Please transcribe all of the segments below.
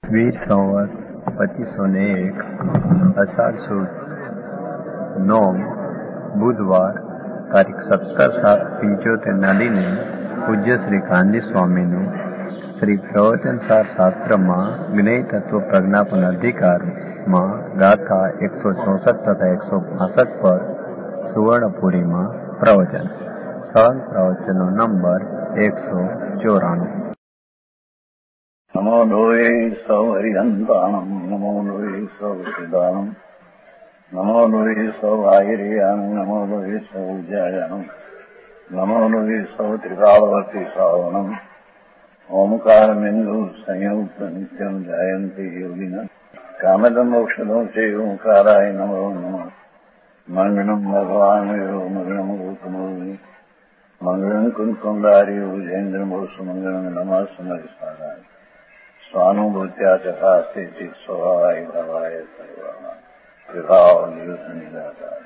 વીર સંવત 2501 અષાઢ સુદ 9 બુધવાર તારીખ 17/7/75 દિને પૂજ્ય શ્રી ગાંધી સ્વામીનું શ્રી પ્રવચનસાર શાસ્ત્રમાં જ્ઞેય તત્વ પ્રજ્ઞાપન અધિકારમાં ગાથા 164 તથા 165 પર સુવર્ણપુરીમાં પ્રવચન. સળંગ પ્રવચનનો નંબર 194. નમો લોહે સૌ હરિહંતાણમ, નમો લોહે સૌ સિદ્ધાણમ, નમો લોહે સૌ આયર્યાણમ, નમો લોહે સૌ જયાણમ, નમો લોહે સૌ ત્રિકાળવર્તી શ્રાવણમ, ઓમકાર બિંદુ સંયુક્ત નિત્યમ જાયંતી યોગિના કામદમ ઔષધો છે ઓંકારાય નમો નમઃ. મંગળમ ભગવાન મંગળમ ગૌતમોની મંગળમ કુંકુંડારી ઉજેન્દ્રમો સુમંગળમ નમઃ સમરિસારાય સ્વાનુભૂત્યા ચકાસ્તે સ્વભાવાય ભાવાય સર્વા વિભાવ નિદાતા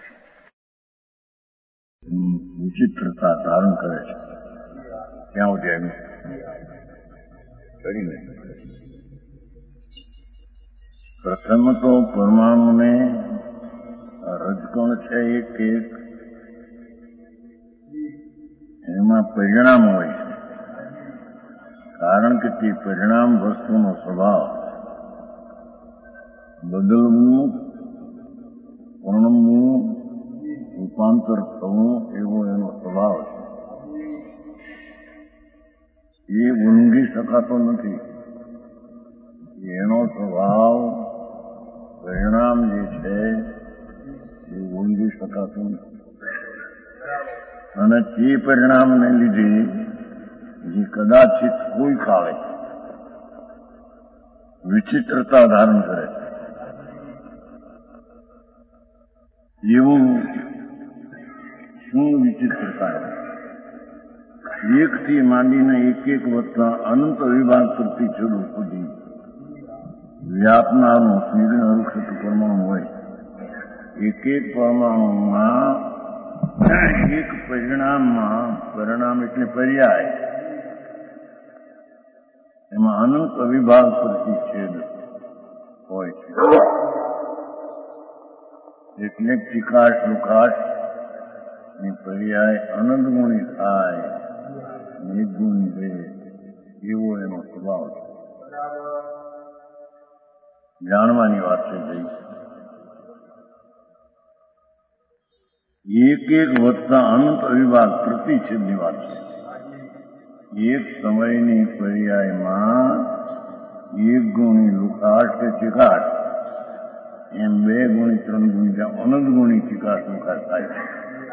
વિચિત્રતા ધારણ કરે છે. ક્યાં સુધી આવ્યું કરીને પ્રથમ તો પરમાણુને રજકણ છે એક એમાં પરિણામ હોય છે, કારણ કે તે પરિણામ વસ્તુનો સ્વભાવ બદલવું, પરણવું, રૂપાંતર થવું એવો એનો સ્વભાવ છે. એ ઊંઘી શકાતો નથી. એનો સ્વભાવ પરિણામ જે છે એ ઊંઘી શકાતું નથી. અને તે પરિણામને લીધે જે કદાચિત કોઈ કાળે વિચિત્રતા ધારણ કરે છે. એવું શું વિચિત્રતા? એકથી માંડીને એક વધતા અનંત વિભાગ પ્રતિ છેડું સુધી વ્યાપનારનું સ્નિગ્ધ વૃક્ષ પરમાણુ હોય. એક પરમાણુમાં એક પરિણામમાં, પરિણામ એટલે પર્યાય, એમાં અનંત અવિભાગ પ્રતિછેદ હોય છે. એટલે ચિકાશ લુકાશ ની પર્યાય અનંત ગુણી થાય, નિર્ગુણી રહે, એવો એનો સ્વભાવ છે. જાણવાની વાત છે ભાઈ. એક વધતા અનંત અવિભાગ પ્રતિછેદની વાત છે. એક સમયની પર્યાયમાં એક ગુણી લુકાશ કે ચિકાશ, એમ 2 ગુણી 3 ગુણી અનંત ગુણી ચિકાશ લુકાશ થાય છે.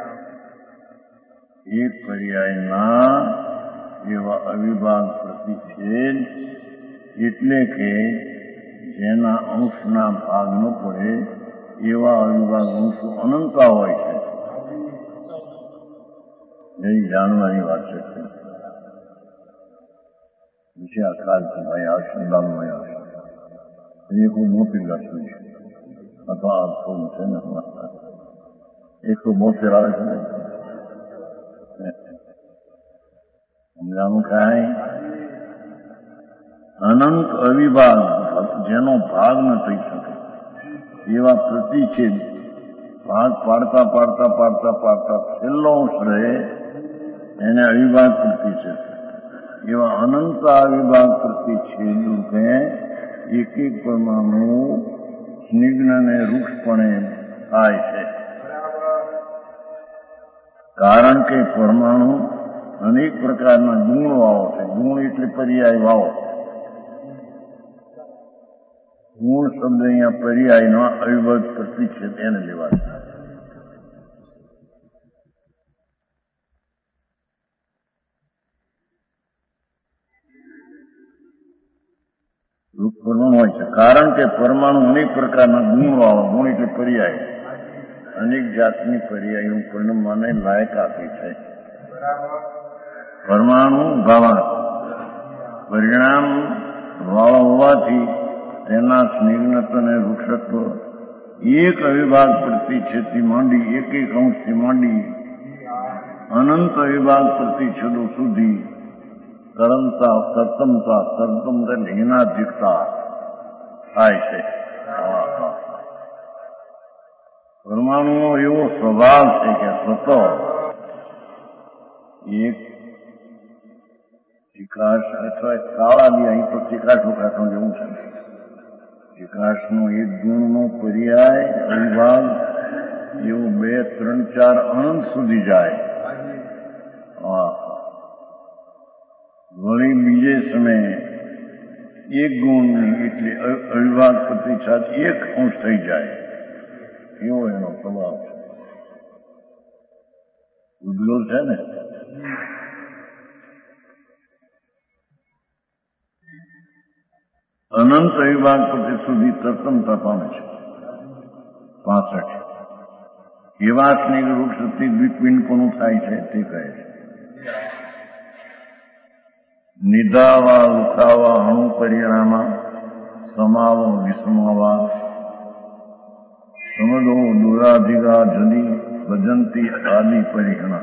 એક પર્યાયના એવા અવિભાગ પ્રતિછેદ એટલે કે જેના અંશના ભાગ ન પડે એવા અવિભાગ અંશો અનંતા હોય છે. એ જાણવાની વાત છે. વિશે કાલથી ભાઈ આવશે, લાલભાઈ આવશે. એ ખૂબ મોટી લક્ષ્મી છે. અથવા આ ફોન છે ને 172 આવે છે ને સમજાવું કાંઈ. અનંત અવિભાગ જેનો ભાગ ન થઈ શકે એવા પ્રતિછેદ ભાગ પાડતા પાડતા પાડતા પાડતા છેલ્લો અંશ રહે એને અવિભાગ પ્રતિછેદ. એવા અનંત અવિભાગ પ્રતિછેદ રૂપે એક પરમાણુ સ્નિગ્ધ અને વૃક્ષપણે થાય છે. કારણ કે પરમાણુ અનેક પ્રકારના ગુણો વાવો છે. ગુણ એટલે પર્યાય વાવો. ગુણ શબ્દ અહીંયા પર્યાયનો અવિભાજ પ્રતિછેદ એને લેવાય. પરમાણુ હોય છે, કારણ કે પરમાણુ અનેક પ્રકારના ગુણ વાવો. ગુણ એટલે પર્યાય, અનેક જાતની પર્યાયો પરિણમવાને લાયક આપી છે. પરમાણુ ભાવાર્થ પરિણામ વાળા હોવાથી તેના સ્નિગ્ધત્વ અને વૃક્ષત્વ એક અવિભાગ પ્રતિછેદથી માંડી એક અંશથી માંડી અનંત અવિભાગ પ્રતિછેદો સુધી કરમતા, કર્તમતા, કર્તમ હિનાધિકતા થાય છે. પરમાણુનો એવો સ્વભાવ છે કે સતત એક ચિકાશ અથવા કાળા બી અહીં તો ચિકાશો કાઢો જેવું છે. ચિકાશનો એક ગુણનો પર્યાય અવિભાગ એવો 2, 3, 4 અનંત સુધી જાય. વળી બીજે સમયે એક ગુણની એટલે અવિભાગ પ્રતિસાદ 1 અંશ થઈ જાય. એવો એનો સ્વભાવ છે. ઉદ્ગલ છે ને અનંત અવિભાગ પ્રતિ સુધી તરતમતા પામે છે. 65 એવા સ્નેહ વૃક્ષથી દ્વિપિંડ કોનું થાય છે તે કહે છે. નિધાવા લુખાવા અણુ પરિણામા સમાવો વિસ્માવા સમદો દુરાધિગા જદી ભજંતી આદિ પરિહણા.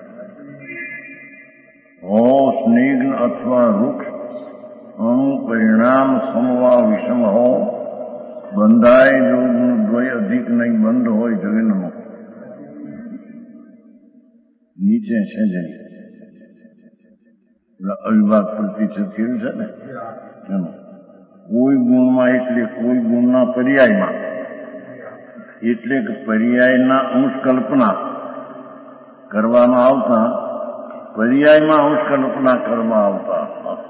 હો સ્નિગ્ન અથવા વૃક્ષ અણુ પરિણામ સમવા વિષમ હો બંધાય જો દ્વય અધિક નહીં બંધ હોય જગન્મ નીચે છે જે અવિભાગ પ્રતિશત કેવું છે ને એનું કોઈ ગુણમાં એટલે કોઈ ગુણના પર્યાયમાં એટલે કે પર્યાયના અંશ કલ્પના કરવામાં આવતા પર્યાયમાં અંશ કલ્પના કરવામાં આવતા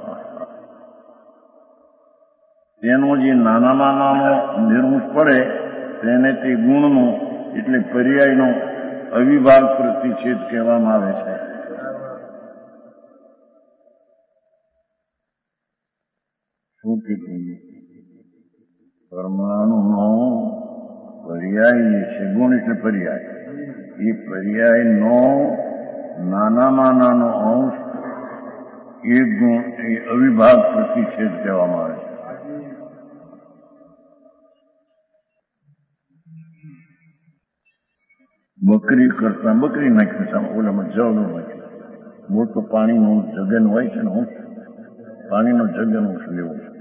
તેનો જે નાનામાં નાનો નિર્મુષ પડે તેને તે ગુણનો એટલે પર્યાયનો અવિભાગ પ્રતિછેદ કહેવામાં આવે છે. શું કીધું? પરમાણુનો પર્યાય જે છે ગુણ એટલે પર્યાય એ પર્યાયનો નાનામાં નાનો અંશ એક ગુણ એ અવિભાગ પ્રતિછેદ કહેવામાં આવે છે. બકરી કરતા બકરી નાખ્યું ઓલામાં જળ નાખ્યું મોટો પાણીનું જગન હોય છે ને અંશ પાણીનો જગન અંશ લેવો છે.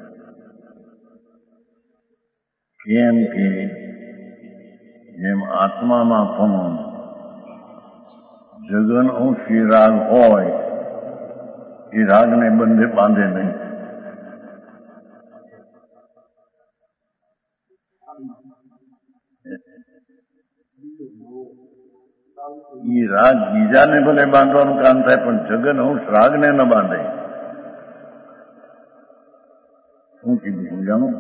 કેમ કે જેમ આત્મામાં પણ જગન અંશી રાગ હોય એ રાગને બંધે બાંધે નહીં. એ રાગ બીજાને ભલે બાંધવાનું કામ થાય પણ જગન અંશ રાગને ન બાંધે. શું કીધું સમજાનું?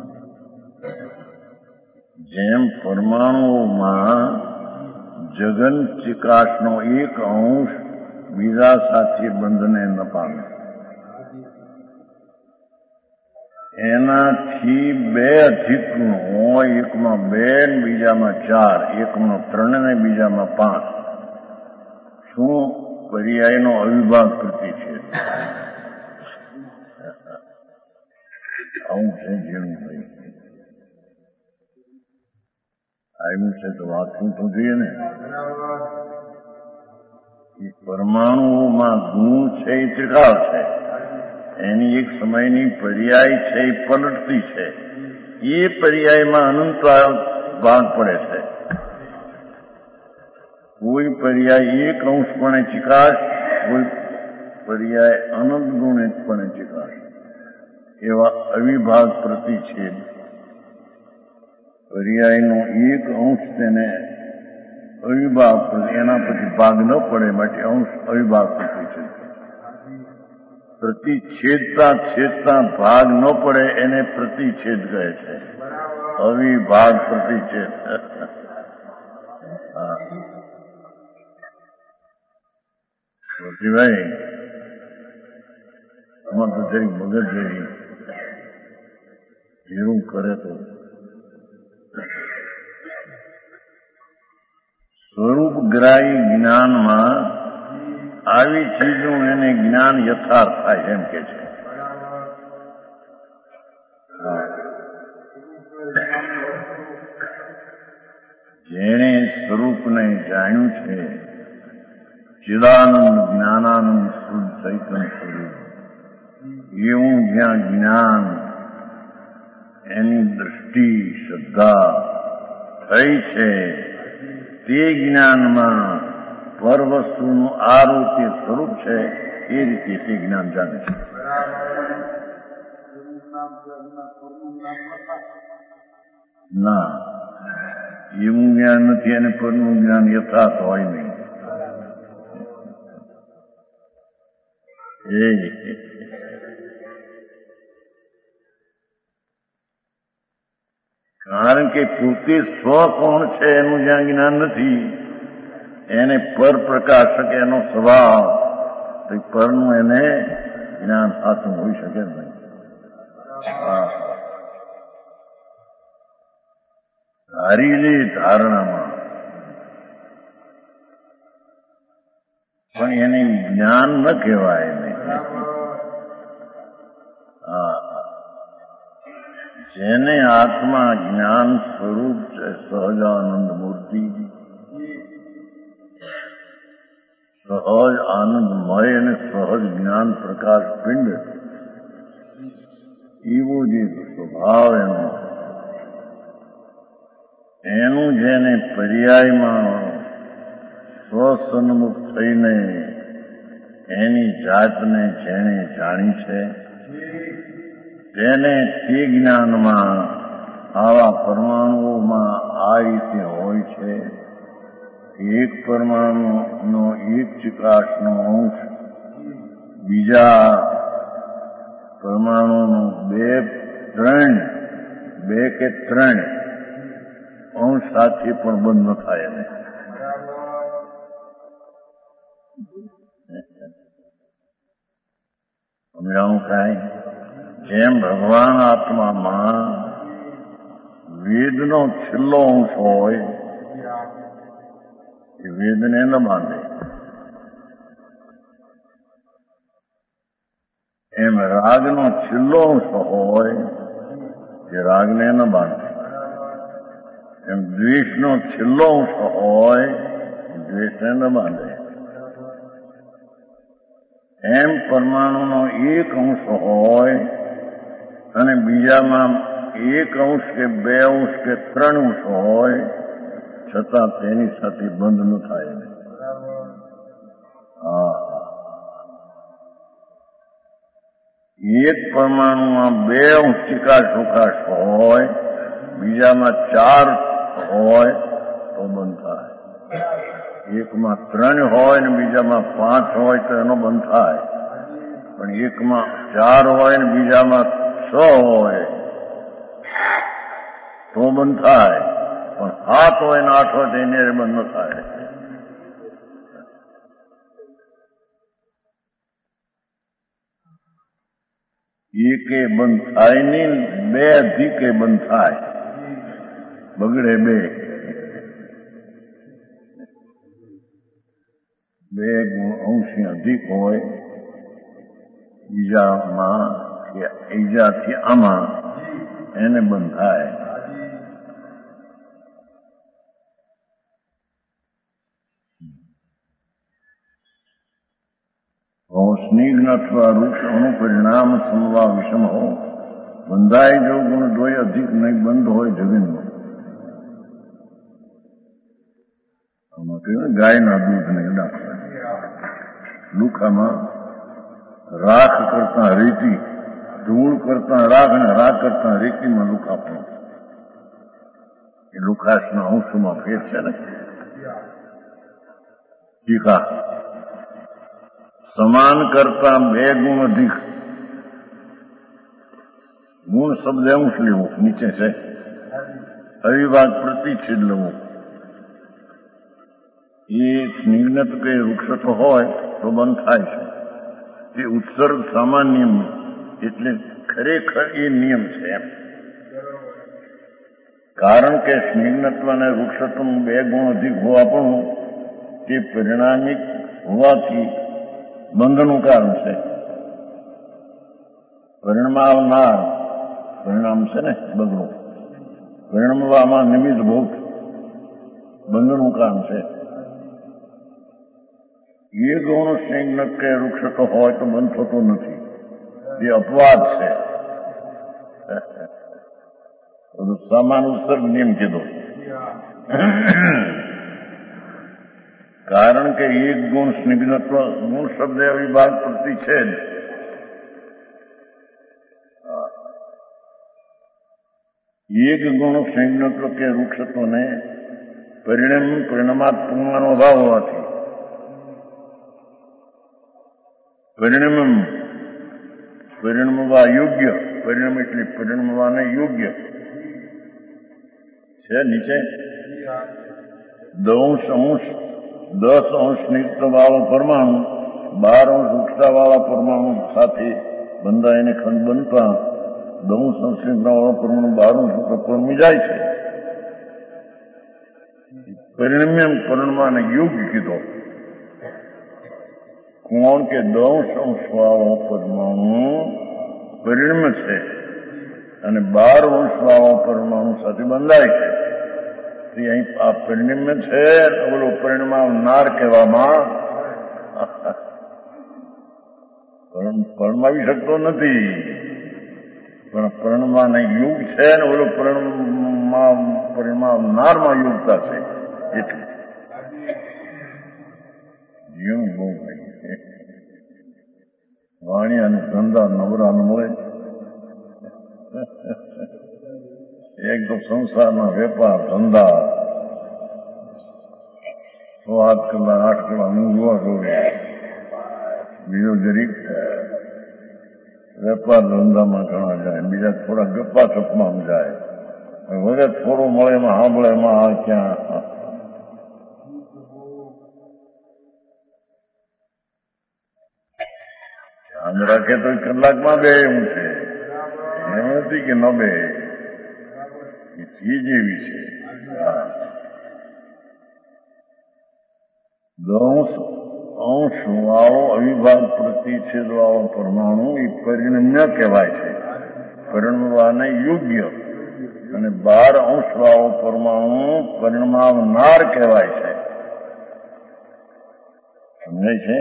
જેમ પરમાણુઓમાં જગન ચિકાશનો એક અંશ બીજા સાથે બંધને ન પામે એનાથી 2 અધિક ગુણ હોય એકમાં 2 ને બીજામાં 4 એકમાં 3 ને બીજામાં 5 શું પર્યાયનો અવિભાગ પ્રતિછેદ આવું છે. જેવું ભાઈ આવ્યું છે તો વાંચવું તો જોઈએ ને. એ પરમાણુઓમાં ગુણ છે એ ત્રિકાળ છે એની એક સમયની પર્યાય છે એ પલટતી છે. એ પર્યાયમાં અનંત ભાગ પડે છે. કોઈ પર્યાય એક અંશપણે ચિકાશ કોઈ પર્યાય અનંત ગુણ એકપણે ચિકાશ એવા અવિભાગ પ્રતિછેદ પર્યાયનો એક અંશ તેને અવિભાગ એના પછી ભાગ ન પડે માટે અંશ અવિભાગ પ્રતિછેદ. પ્રતિછેદતા છેદતા ભાગ ન પડે એને પ્રતિછેદ કહે છે. અવિભાગ પ્રતિછેદ. ભાઈ આમાં તો જરી મગજ જેવી એવું કરે તો સ્વરૂપગ્રાહી જ્ઞાનમાં આવી ચીજો એને જ્ઞાન યથાર્થ થાય એમ કે છે. જેણે સ્વરૂપને જાણ્યું છે ચિદાનંદ જ્ઞાનાનંદ શુદ્ધ ચૈતન્ય સ્વરૂપ એવું જ્યાં જ્ઞાન એની દૃષ્ટિ શ્રદ્ધા થઈ છે તે જ્ઞાનમાં પર વસ્તુનું આ રૂપે સ્વરૂપ છે એ રીતે તે જ્ઞાન જાણે છે. ના, એવું જ્ઞાન નથી અને પરનું જ્ઞાન યથાર્થ હોય નહીં. કારણ કે પોતે સ્વ કોણ છે એનું જ્યાં જ્ઞાન નથી, એને પર પ્રકાશક એનો સ્વભાવ, પરનું એને જ્ઞાન સાચું હોઈ શકે નહીં. ધારી લે ધારણામાં, પણ એને જ્ઞાન ન કહેવાય એને. જેને આત્મા જ્ઞાન સ્વરૂપ છે, સહજાનંદ મૂર્તિ, સહજ આનંદમય અને સહજ જ્ઞાન પ્રકાશ પિંડ, એવો જે સ્વભાવ એનું જેને પર્યાયમાં સ્વસન્મુખ થઈને એની જાતને જેણે જાણી છે તેને તે જ્ઞાનમાં આવા પરમાણુઓમાં આ રીતે હોય છે. એક પરમાણુનો એક ચિકાશનો અંશ બીજા પરમાણુનું બે કે ત્રણ અંશ સાથે પણ બંધ ન થાય એને. સમજાવું કાંઈ? જેમ ભગવાન આત્મામાં વેદનો છેલ્લો અંશ હોય એ વેદને ન બાંધે, એમ રાગનો છેલ્લો અંશ હોય એ રાગને ન બાંધે, એમ દ્વેષનો છેલ્લો અંશ હોય દ્વેષને ન બાંધે. એમ પરમાણુનો એક અંશ હોય અને બીજામાં એક અંશ કે બે અંશ કે ત્રણ અંશ હોય છતાં તેની સાથે બંધ ન થાય. એક પરમાણુમાં બે અંશ ચિકાશ ઉકાશ હોય, બીજામાં ચાર હોય તો બંધ થાય. એકમાં ત્રણ હોય ને બીજામાં પાંચ હોય તો એનો બંધ થાય. પણ એકમાં ચાર હોય ને બીજામાં 6 હોય તો બંધ થાય. પણ 7 હોય ને 8 હોય તો એને બંધ ન થાય. એકે બંધ થાય નહીં, બે અધિકે બંધ થાય, બગડે બે અંશી અધિક હોય બીજામાં કે ઈજાથી આમાં એને બંધ થાય. સ્નિગ્ધ અથવા વૃક્ષ અનુપરિણામ સમવા વિષમ હો, બંધાય જો ગુણ દ્વય અધિક નહીં બંધ હોય જમીનમાં. આમાં કહ્યું ગાયના દૂધને દાખલા, લુખામાં રાખ કરતા રેતી, ધૂળ કરતા રાખ અને રાખ કરતા રેતીમાં લુખા પણ એ લુખાસના અંશમાં ફેર છે ને. ટીકા સમાન કરતા 2 ગુણ અધિક, ગુણ શબ્દ અંશ લેવું નીચે છે, અવિભાગ પ્રતિચ્છેદ લેવું. એ સ્નિગ્ધ કે વૃક્ષ હોય તો બંધ થાય છે. તે ઉત્સર્ગ સામાન્ય એટલે ખરેખર એ નિયમ છે એમ. કારણ કે સ્નિગ્ધત્વ અને વૃક્ષત્વ 2 ગુણ અધિક હોવા પણ તે પરિણામિક હોવાથી બંધનું કારણ છે. પરિણમાવનાર પરિણામ છે ને બગડું, પરિણમવામાં નિમિત્ત ભૂત બંધનું કારણ છે. એ ગૌણ સ્નિગ્ધ કે વૃક્ષ હોય તો બંધ થતો નથી, એ અપવાદ છે. સમાન ઉત્સર્ગ નિયમ કીધો. કારણ કે એક ગુણ સ્નિગ્ધત્વ, ગુણ શબ્દ વિભાગ પ્રતિ છે જ. એક ગુણ સ્નિગ્ધત્વ કે વૃક્ષત્વને પરિણામાત્મકનો અભાવ હોવાથી પરિણમવા યોગ્ય, પરિણામ એટલે પરિણમવાને યોગ્ય છે. નીચે 10 સ્નિગ્ધ વાળો પરમાણુ 12 વૃક્ષતા વાળા પરમાણુ સાથે બંધાઈને ખંડ બનતા 10 સ્નિગ્ધ વાળો પરમાણુ 12 પરમી જાય છે. પરિણમાને યોગ્ય કીધો. કોણ કે 10 વાળો પરમાણુ પરિણમ છે અને 12 વાળો પરમાણુ સાથે બંધાય છે. અહીં આ પરિણમ્ય છે, ઓલો પરિણમાવનાર કહેવામાં પરમાવી શકતો નથી, પણ પરિણમાને યુગ છે ને ઓલો પરિણમાવનારમાં યુગતા છે. એટલે જીવ બહુ વાણી અને ધંધા નવરા ન મળે. એક તો સંસારના વેપાર ધંધા 8 કલાક 8 કલાક ઊંઘવા જોઈએ, બીજો જરીક વેપાર ધંધામાં ઘણા જાય, બીજા થોડા ગપ્પા સપમાં જાય, વગર થોડું મળે એમાં સાંભળે એમાં આ ક્યાં ધ્યાન રાખે તો કલાકમાં બે એવું છે. એમ નથી કે ન બે, ચીજ એવી છે. 10 વાળો અવિભાગ પ્રતિછેદ વાળો પરમાણુ એ પરિણમ્ય કહેવાય છે, પરિણમવાને યોગ્ય. અને 12 વાળો પરમાણુ પરિણમાવનાર કહેવાય છે. સમજાય છે?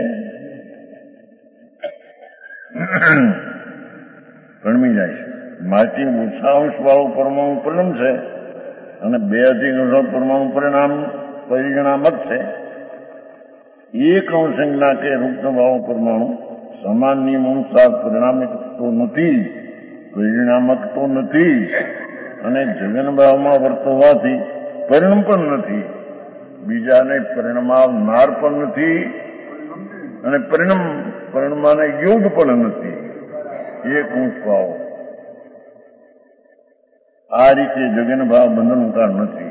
પરમી જાય છે. માટી 50 વાળો પરમાણુ પરિણામ છે અને 2 પરમાણુ પરિણામક છે. 1 સંજ્ઞા કે રૂપનો વાળો પરમાણુ સમાન નિયમ અનુસાર પરિણામક તો નથી અને જગન ભાવમાં વર્તવાથી પરિણામ પણ નથી, બીજાને પરિણમાવનાર પણ નથી અને પરિણમાને યોગ પણ નથી. 1 ભાવ આ રીતે જગન ભાવ બંધનકાર નથી.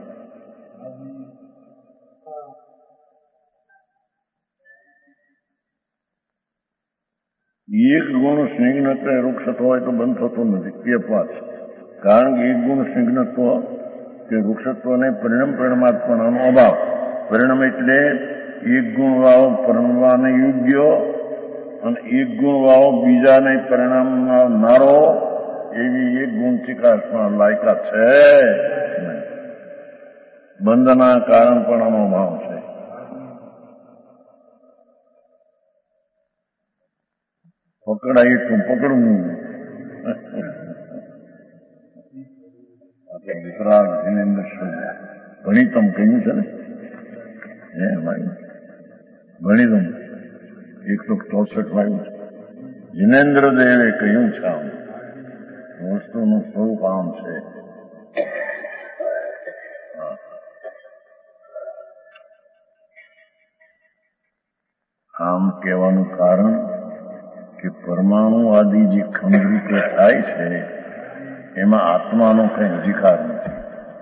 એક ગુણ સ્નિગ્ધત્વ વૃક્ષત્વ હોય તો બંધ થતો નથી. કે પાછ કારણ કે એક ગુણ સ્નિગ્ધત્વ કે વૃક્ષત્વને પરિણામાત્મકનો અભાવ. પરિણામ એટલે એક ગુણ વાળો પરિણમવાને યોગ્ય અને એક ગુણ વાળો બીજાને પરિણામનારો એવી એક ગુણ ચિકાસમાં લાયકાત છે. બંધના કારણ પણ આનો અભાવ છે. પકડાય તો પકડવું. વિતરાગ જીનેન્દ્ર ગણિતમ કહ્યું છે ને, ગણિતમ 164 વાયું છે. જીનેન્દ્ર દેવે કહ્યું છે આમ વસ્તુનું સ્વરૂપ આમ છે. આમ કહેવાનું કારણ કે પરમાણુ આદિ જે ખંડ રૂપે થાય છે એમાં આત્માનો કઈ અધિકાર નથી.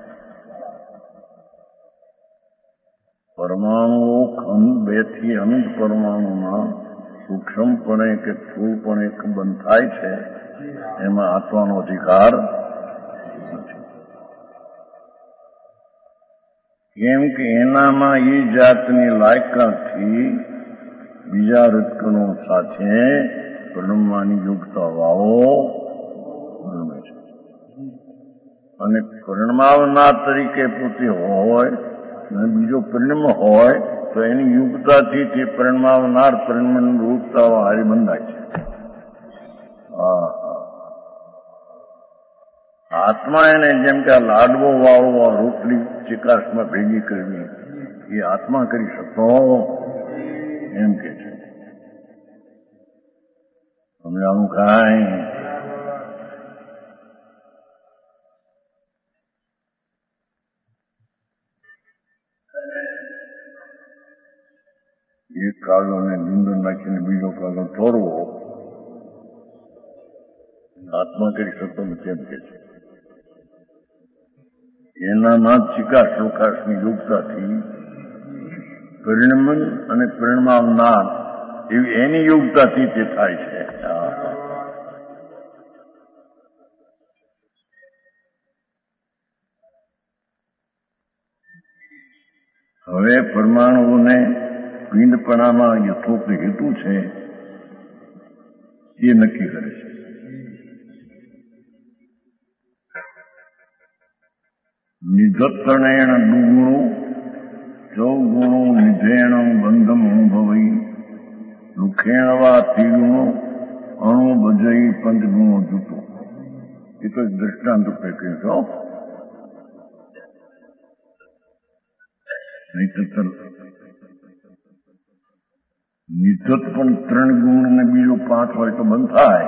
પરમાણુઓ ખંડ 2 થી અનંત પરમાણુમાં સૂક્ષ્મપણે કે સ્થૂળપણે બંધ થાય છે, એમાં આત્માનો અધિકાર નથી. કેમ કે એનામાં એ જાતની લાયકાતથી બીજા રત્કનો સાથે પરિણમવાની યોગ્યતા વાળો પરિણમે છે. અને પરિણમાવનાર તરીકે પોતે હોય અને બીજો પરિણમ હોય તો એની યોગ્યતાથી તે પરિણમાવનાર પરિણમ રૂપતા હારી બંધાય છે. આત્મા એને જેમ કે આ લાડવો વાળો રોટલી ચિકાસમાં ભેગી કરવી એ આત્મા કરી શકતો એમ કે છે. સમજાવું કાંઈ? એક કાગળને ડુંગર નાખીને બીજો કાગળ તોડવો આત્મા કરી શકતો નથી એમ કે છે. એનામાં ચિકાસ પ્રકાશની યોગતાથી પરિણમન અને પરિણમાવનાર એવી એની યોગતાથી તે થાય છે. હવે પરમાણુઓને પિંડપણામાં યથોક્ત હેતુ છે એ નક્કી કરે છે. નિધત્તણેણ દુગુણો ચૌગુણો નિધેણ બંધમ અનુભવી દુઃખેણ વા ત્રિગુણો અણુ ભજઈ પંચગુણો જૂતો. એ તો એક દ્રષ્ટાંત રૂપે કહ્યું છો. નિધત પણ 3 ગુણ ને બીજો 5 હોય તો બંધ થાય.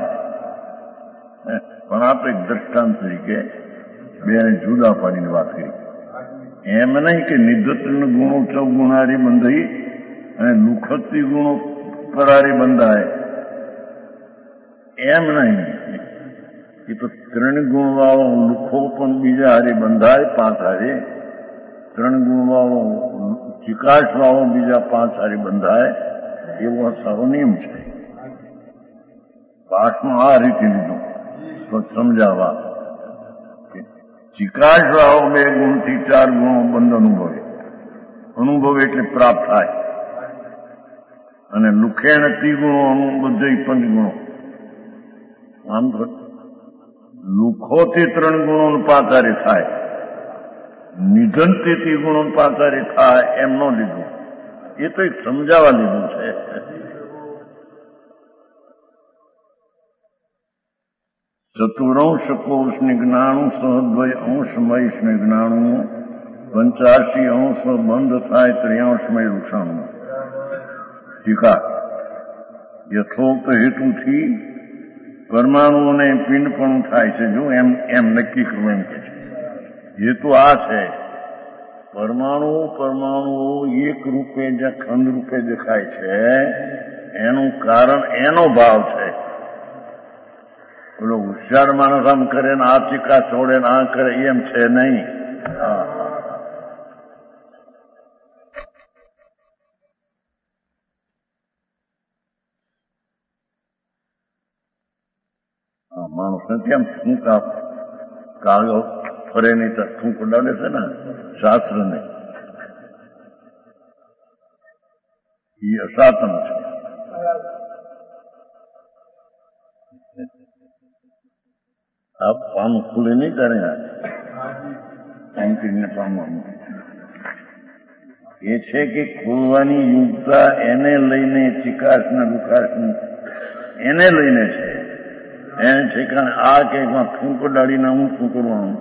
પણ આ તો એક દ્રષ્ટાંત તરીકે બેને જુદા પાડીને વાત કરી. એમ નહીં કે નિધત ગુણો ચૌગુણારી બંધાઈ અને લુખતી ગુણો પરારી બંધાય એમ નહીં. એ તો 3 ગુણ વાળો લુખો પણ બીજા હારે બંધાય 5 હારે, 3 ગુણ વાળો ચિકાસ વાળો બીજા 5 હારે બંધાય એવો સારો નિયમ છે. પાઠમાં આ રીતે લીધું તો સમજાવવા ચિકાસ વાળો 2 ગુણથી 4 ગુણો બંધ અનુભવે. અનુભવ એટલે પ્રાપ્ત થાય. અને લુખેણ ત્રિગુણો અનુબદ્ધ 5 ગુણો. આમ તો લુખોથી 3 ગુણો 5 હારે થાય, નિધનથી ત્રિગુણો 5 હારે થાય એમ ન લીધું. એ તો એક સમજાવવા લીધું છે. ચતુરંશ કોષને જ્ઞાણું સહદ્વય અંશમય જ્ઞાણું 85 અંશ બંધ થાય 83મય વૃક્ષાણું. ટીકા યથોક્ત હેતુથી પરમાણુઓને પિંડપણું થાય છે. જો એમ નક્કી કરવું એમ કે છે. હેતુ આ છે પરમાણુઓ એક રૂપે જે ખંડ રૂપે દેખાય છે એનું કારણ એનો ભાવ છે. પેલો હોશિયાર માણસ આમ કરે ને આ ચીકા છોડે ને આ કરે એમ છે નહીં. માણસને કેમ થૂંકા કાગળ ફરે નહીં તો થૂંક ઉડાડે છે ને શાસ્ત્ર ને એ અસાતમ છે. આ પાનું ખુલે નહીં કરે એમ કરીને પામવાનું એ છે કે ખોલવાની યુક્તા એને લઈને ચિકાસ ને દુકાસ એને લઈને છે. એને ઠેકાણે આ કે થૂંક ઉડાડીને હું શું કરવાનું.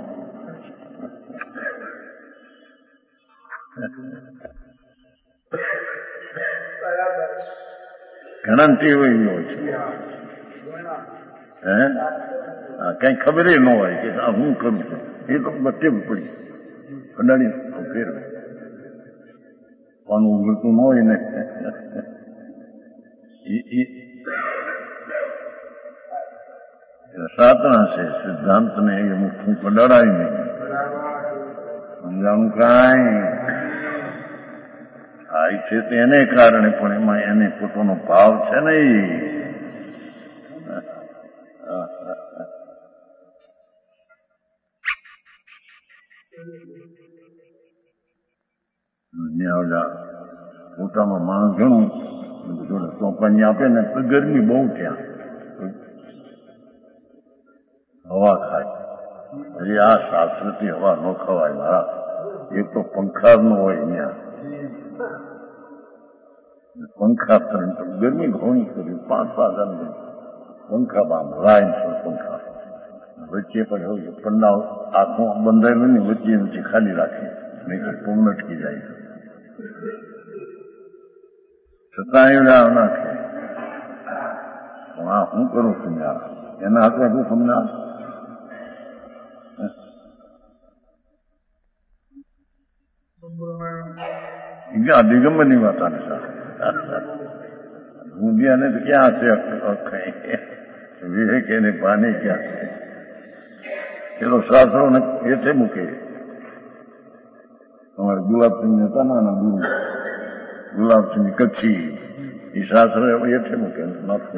ઘણા ટેવ એવી હોય છે કઈ ખબર ન હોય કે આ હું કરું છું. એ તો ટેવ પડી અડાડી ફેરવે પાનું ઉગડતું ન હોય ને સાતના છે. સિદ્ધાંતને એમ ફૂંક અડાડાય નહીં. સમજાવું કાંઈ થાય છે તેને કારણે પણ એમાં એને પોતાનો ભાવ છે ને પોતામાં માણસ ઘણું જોડે સોંપણી આપે ને તો ગરમી બહુ ત્યાં હવા ખાય. હજી આ શાસ્ત્રથી હવા ન ખવાય મારા. એક તો પંખા ન હોય અહીંયા. પંખા ગરમી ઘણી કરી 5 વાગ્યા પંખા બામ લાઈન પર પંખા વચ્ચે પણ પંડાલ આખું બંધાયેલું ને વચ્ચે ખાલી રાખે, નહીં તો પૂર્ણ અટકી જાય. છતાં એવડા નાખે. હા, હું કરું છું એના હાથે હું તમને દિગંબરની વાત આને સાથે ઊંધિયાને તો ક્યાં છે વિવેક એને પાને ક્યાં છે? પેલો શાસ્ત્રો હેઠે મૂકે. અમારે ગુલાબસિંહ હતા નાના ગુરુ ગુલાબસિંહ કચ્છી, એ શાસ્ત્ર હેઠે મૂકે નાખવું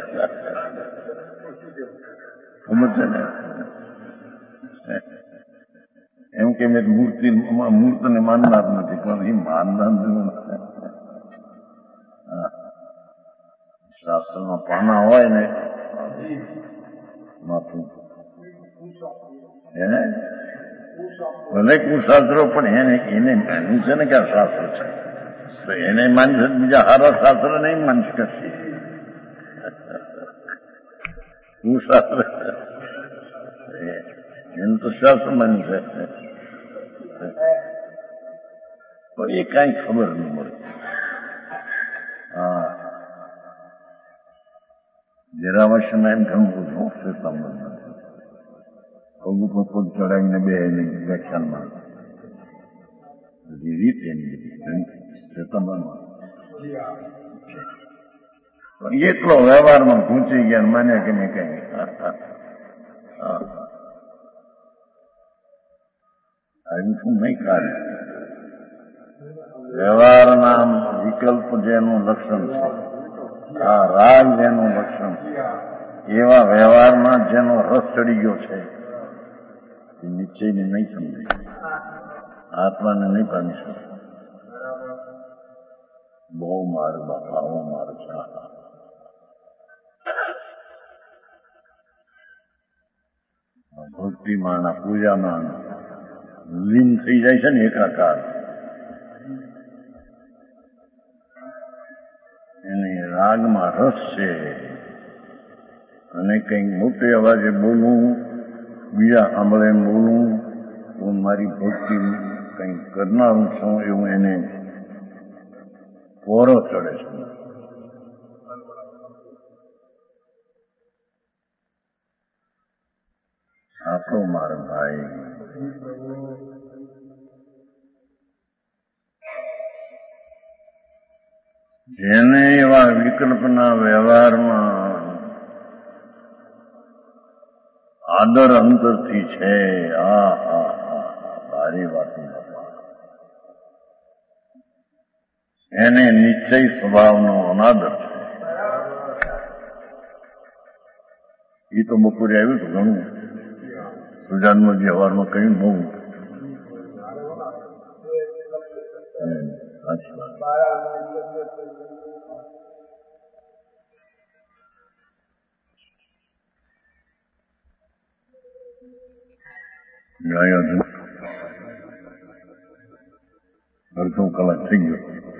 સમજશે ને. એમ કે મેં મૂર્તને માનનાર નથી, પણ એ માનનાર શાસ્ત્રમાં પાના હોય ને માથું એને ભલે કુશાસ્ત્રો પણ એને માન્યું છે ને કે આ શાસ્ત્ર છે, તો એને માનશે, બીજા સારા શાસ્ત્ર નહીં માની શકશે. કુશાસ્ત્ર એનું તો શાસ્ત્ર માન્યું છે, પણ એ કાંઈ ખબર નહીં મળે. હા, જરાવશમાં એમ ઘણું બધું છે તમને પગ ઉપર પગ ચડાવીને બે વ્યાખ્યાનમાં બધી રીતે પણ એટલો વ્યવહારમાં પહોંચી ગયા માન્યા કે મેં કઈ આવ્યું શું નહીં કાર્ય. વ્યવહારના વિકલ્પ જેનું લક્ષણ છે, આ રાગ જેનું લક્ષણ છે, એવા વ્યવહારમાં જેનો રસ ચડી ગયો છે એ નિશ્ચયને નહીં સમજે, આત્માને નહીં પામી શકે. બહુ માર બાપા, બહુ માર ભક્તિમાં પૂજામાં લીન થઈ જાય છે ને એકાકાર. એને રાગમાં રસ છે અને કંઈક મોટે અવાજે બોલવું, બીજા સાંભળે એમ બોલવું, હું મારી ભક્તિ કંઈક કરનારું છું એવું એને પોરો ચડે છે. આપણો મારો ભાઈ જેને એવા વિકલ્પના વ્યવહારમાં આદર અંતરથી છે, સારી વાત, એને નિશ્ચય સ્વભાવનો અનાદર છે. એ તો બપોરે આવ્યું હતું ઘણું સુજાનમાં વ્યવહારમાં કહ્યું બહુ સાચી વાત. અડધો કલાક થઈ ગયો.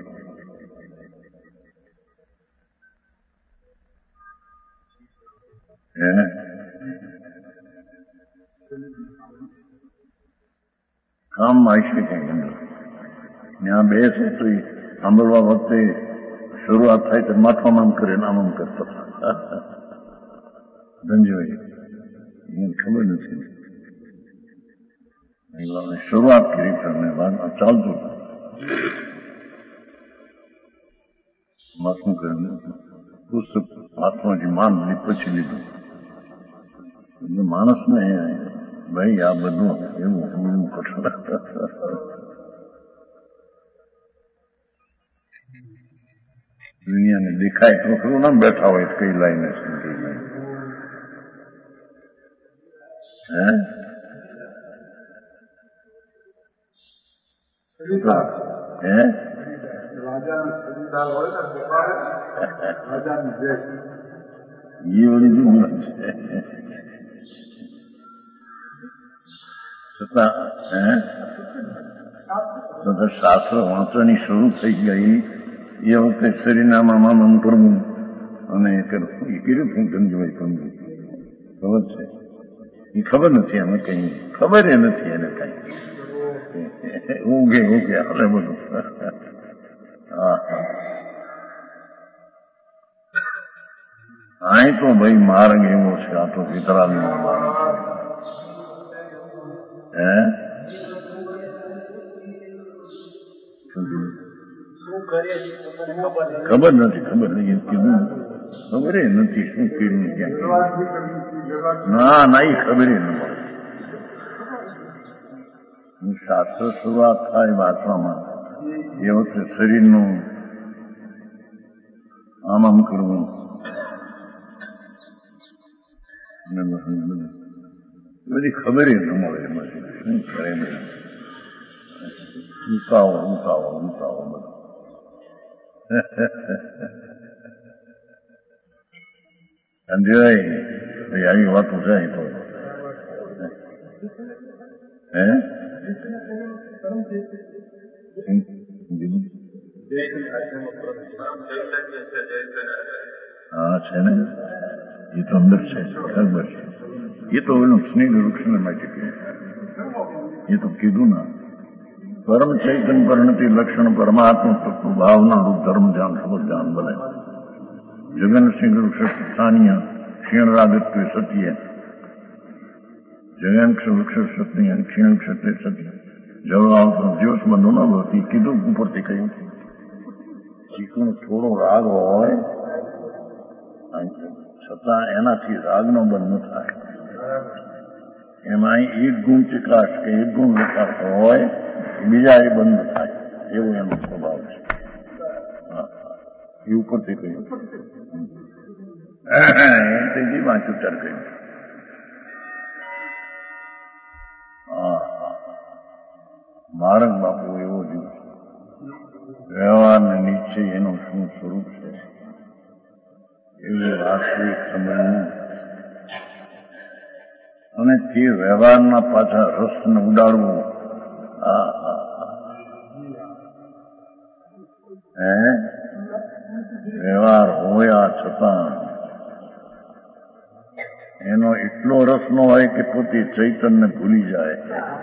કામમાં આવી શકે ત્યાં બેસે તો સાંભળવા વખતે શરૂઆત થાય તો માથામાં આમ કરે આમ કરતા ધનજીભાઈ એને ખબર નથી. શરૂઆત કરી તમને ચાલતું માથું કરીને પુસ્તક હાથમાંથી માંડ પછી લીધું. માણસને ભાઈ આ બધું એવું કઠોર દુનિયાને દેખાય તો ખરું ના બેઠા હોય કઈ લાઈને સમજી શાસ્ત્ર વાંચવાની શરૂ થઈ ગઈ એ વખતે શરીરનામાં મામન કરવું અને એ કર્યું ધનજીભાઈ કરવું ખબર છે. એ ખબર નથી એને કઈ, ખબર એ નથી એને કઈ. ઊંઘે હાલે બધું. હા અહીં તો ભાઈ માર્ગ એવો છે, આ તો વિતરાગનો માર્ગ છે. ખબર નથી, ખબર નહીં કીધું, ખબર નથી શું કર્યું ક્યાં. ના એ ખબર ન મળે. શાસ્ત્ર શરૂઆત થાય વાંચવામાં એ વખતે શરીરનું આમ કરવું, બધી ખબર ન મળે એમાંથી શું કરે નહીં. ઉતાવળ બધું. સમજાય આવી વાતો જાય તો હા છે ને, એ તો અંદર છે, ખબર છે. એ તો એનું સ્નેહ વૃક્ષને માટે કહ્યું, એ તો કીધું ના. પરમ ચૈતન પરિણતિ લક્ષણ પરમાત્મા તત્વ ભાવના રૂપ ધર્મ ધ્યાન સબદ ધ્યાન બને. જગન સિંહ વૃક્ષ સ્થાનીય ક્ષીણ રાગત્વ સત્ય, જગન વૃક્ષ સત્ય ક્ષીણ ક્ષત્રે સત્ય જળ આવતો દિવસ બંધો ન ભરતી કીધું ઉપરથી કહ્યું. ચીકણો થોડો રાગ હોય છતાં એનાથી રાગનો બંધ ન થાય. એમાં એક ગુણ ચિકાશ કે એક ગુણ વિકાસ હોય, બીજા એ બંધ થાય, એવો એનો સ્વભાવ છે. એ ઉપરથી કહ્યું, તેથી વાંચું ચાર કહ્યું. મારક બાપુ એવો જ વ્યવહારને નીચે એનું શું સ્વરૂપ છે એવું વાસ્તવિક સમજવું, અને તે વ્યવહારના પાછા રસને ઉડાડવું. વ્યવહાર હોયા છતાં એનો એટલો રસ ન હોય કે પોતે ચૈતન્ય ભૂલી જાય.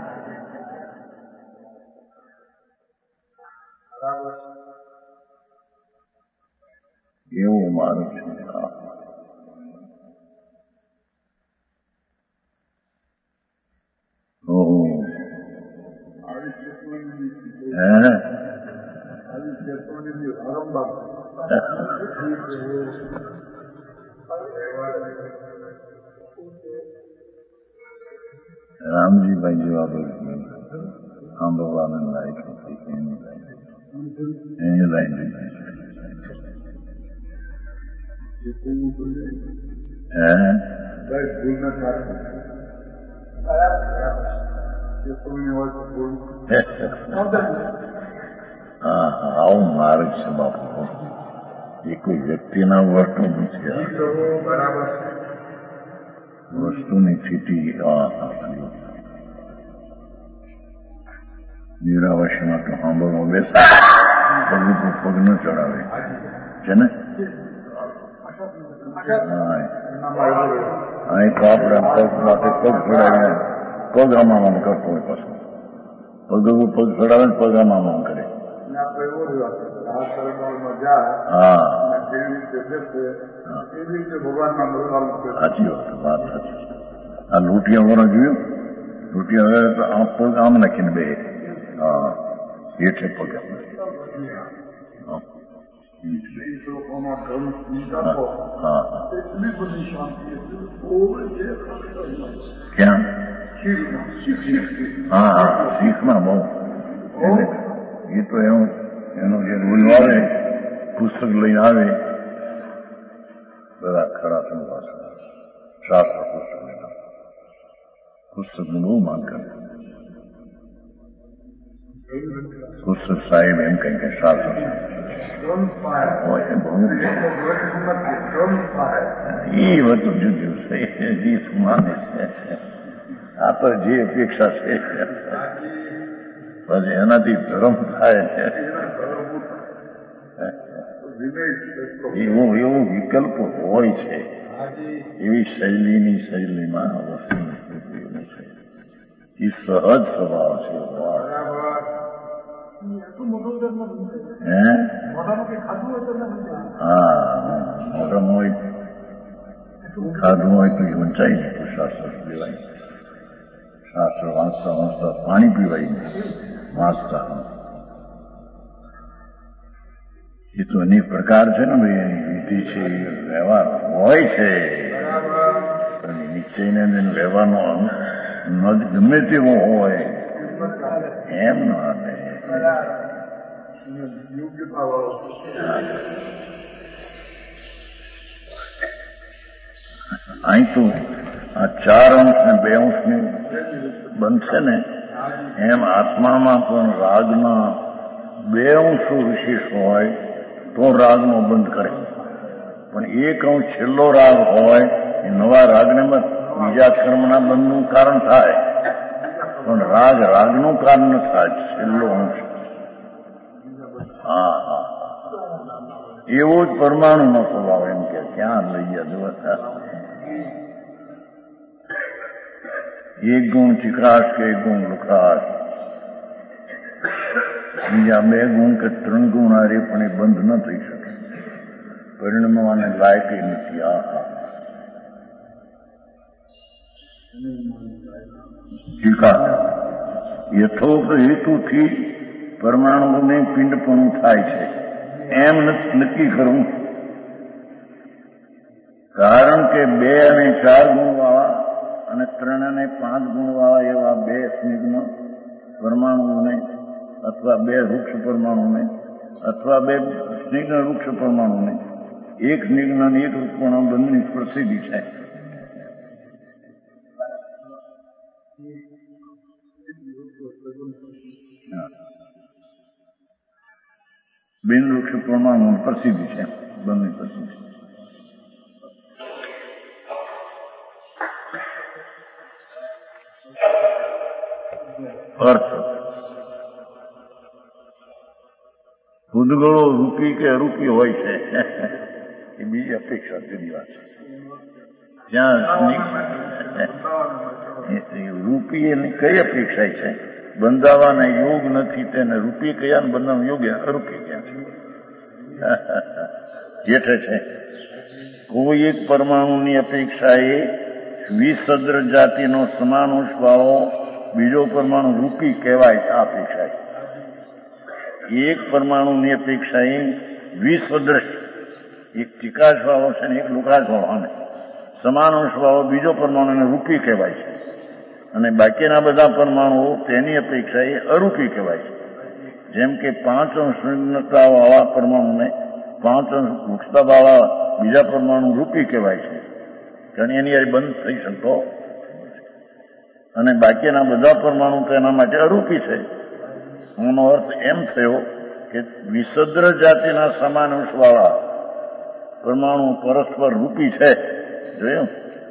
એવું મારું છે. રામજીભાઈ જેવા બોલ્યું સાંભળવાને લાયક નથી, એની લાઈન આવું માર્ગ છે બાપુ. એ કોઈ વ્યક્તિના વર્તન નથી, વસ્તુની સ્થિતિ. નિરાવશ્યમાં તો સાંભળવા બેસે, પગ પગ ન ચડાવે છે ને. અહીં તો આપણે પગ માટે પગ ચડાવીને પગ આમામ કરતો હોય, પાછું પગ ચડાવે ને પગ આમામ કરે. હા સાચી વાત સાચી. આ લૂંટિયા વાળા જોયું, લૂંટિયા હવે તો આ પગ આમ નાખીને બે, હા હેઠે પગ ક્યાં? હા શીખમાં બહુ. એ તો એનો જે રૂલ આવે, પુસ્તક લઈને આવે બધા ખરા સંવાસ, શાસ્ત્ર પુસ્તકનું બહુ માંગ કરે. પુસ્તક સાહેબ એમ કઈ કે શાસ્ત્ર એ બધું જુદું છે. જીત માને છે, આ તો જે અપેક્ષા છે પછી એનાથી ધર્મ થાય છે. એવું વિકલ્પ હોય છે, એવી શૈલીમાં વસ્તુ એ સહજ સ્વભાવ છે. હે હા, મોઢામાં હોય ખાધું હોય તો એ વંચાઈ નહીં તો શાસ્ત્ર પીવાય. શાસ્ત્ર વાંચતા વાંચતા પાણી પીવાય નહીં વાંચતા. એ તો અનેક પ્રકાર છે ને ભાઈ, એની વિધિ છે, વ્યવહાર હોય છે. નિશ્ચયને વ્યવહારનો ગમે તેવો હોય એમ ન આવે. અહીં તો આ 4 અંશ ને 2 અંશની બંધ છે ને, એમ આત્મામાં પણ રાગના 2 અંશો વિશેષ હોય તો રાગનો બંધ કરે. પણ 1 અંશ છેલ્લો રાગ હોય એ નવા રાગને બીજા કર્મના બંધનું કારણ થાય, પણ રાગનું કારણ ન થાય. છેલ્લો અંશ એવો જ પરમાણુનો સ્વભાવ. એમ કે ક્યાં લઈ ગયા? 1 ગુણ ચિકરાશ કે 1 ગુણ લુખાશ, બીજા 2 ગુણ કે 3 ગુણ હારે પણ એ બંધ ન થઈ શકે. પરિણમવાને લાયક નથી. ચિકાર યથોક્ત હેતુથી પરમાણુને પિંડપણું થાય છે એમ નક્કી કરવું. કારણ કે 2 અને 4 ગુણવાળા અને 3 અને 5 ગુણવાળા એવા 2 સ્નિગ્ધ પરમાણુઓને અથવા 2 વૃક્ષ પરમાણુને અથવા 2 સ્નિગ્ધ વૃક્ષ પરમાણુને 1 સ્નિગ્ધ અને 1 વૃક્ષ પરમાણુ બંધની પ્રસિદ્ધિ છે. બિન વૃક્ષ પરમાણુ પ્રસિદ્ધિ છે, બંને પ્રસિદ્ધિ. અર્થ ભૂતગળો રૂપી કે અરૂપી હોય છે એ બીજી અપેક્ષા જુદી વાત છે. જ્યાં રૂપી એની કઈ અપેક્ષા છે? બંધાવાના યોગ નથી તેને રૂપી કયા, બંધાવાનું યોગ્ય અરૂપી ક્યાં છે? જેઠે છે કોઈ એક પરમાણુની અપેક્ષા એ વિસદ્ર જાતિનો સમાનુષ વાળો બીજો પરમાણુ રૂપી કહેવાય. આ અપેક્ષા એક પરમાણુની અપેક્ષા એ વિસદ્રશ, એક ચિકાશ વાળો છે ને એક લુકાશ વાળો, અને સમાનુષ વાળો બીજો પરમાણુને રૂપી કહેવાય છે. અને બાકીના બધા પરમાણુઓ તેની અપેક્ષા એ અરૂપી કહેવાય છે. જેમ કે 5 અંશ સ્નિગ્ધતા વાળા પરમાણુને 5 અંશ વૃક્ષતા વાળા બીજા પરમાણુ રૂપી કહેવાય છે, કારણ એની યાર બંધ થઈ શકતો. અને બાકીના બધા પરમાણુ તો એના માટે અરૂપી છે. એનો અર્થ એમ થયો કે વિસદ્ર જાતિના સમાનુષ વાળા પરમાણુ પરસ્પર રૂપી છે. જોયું?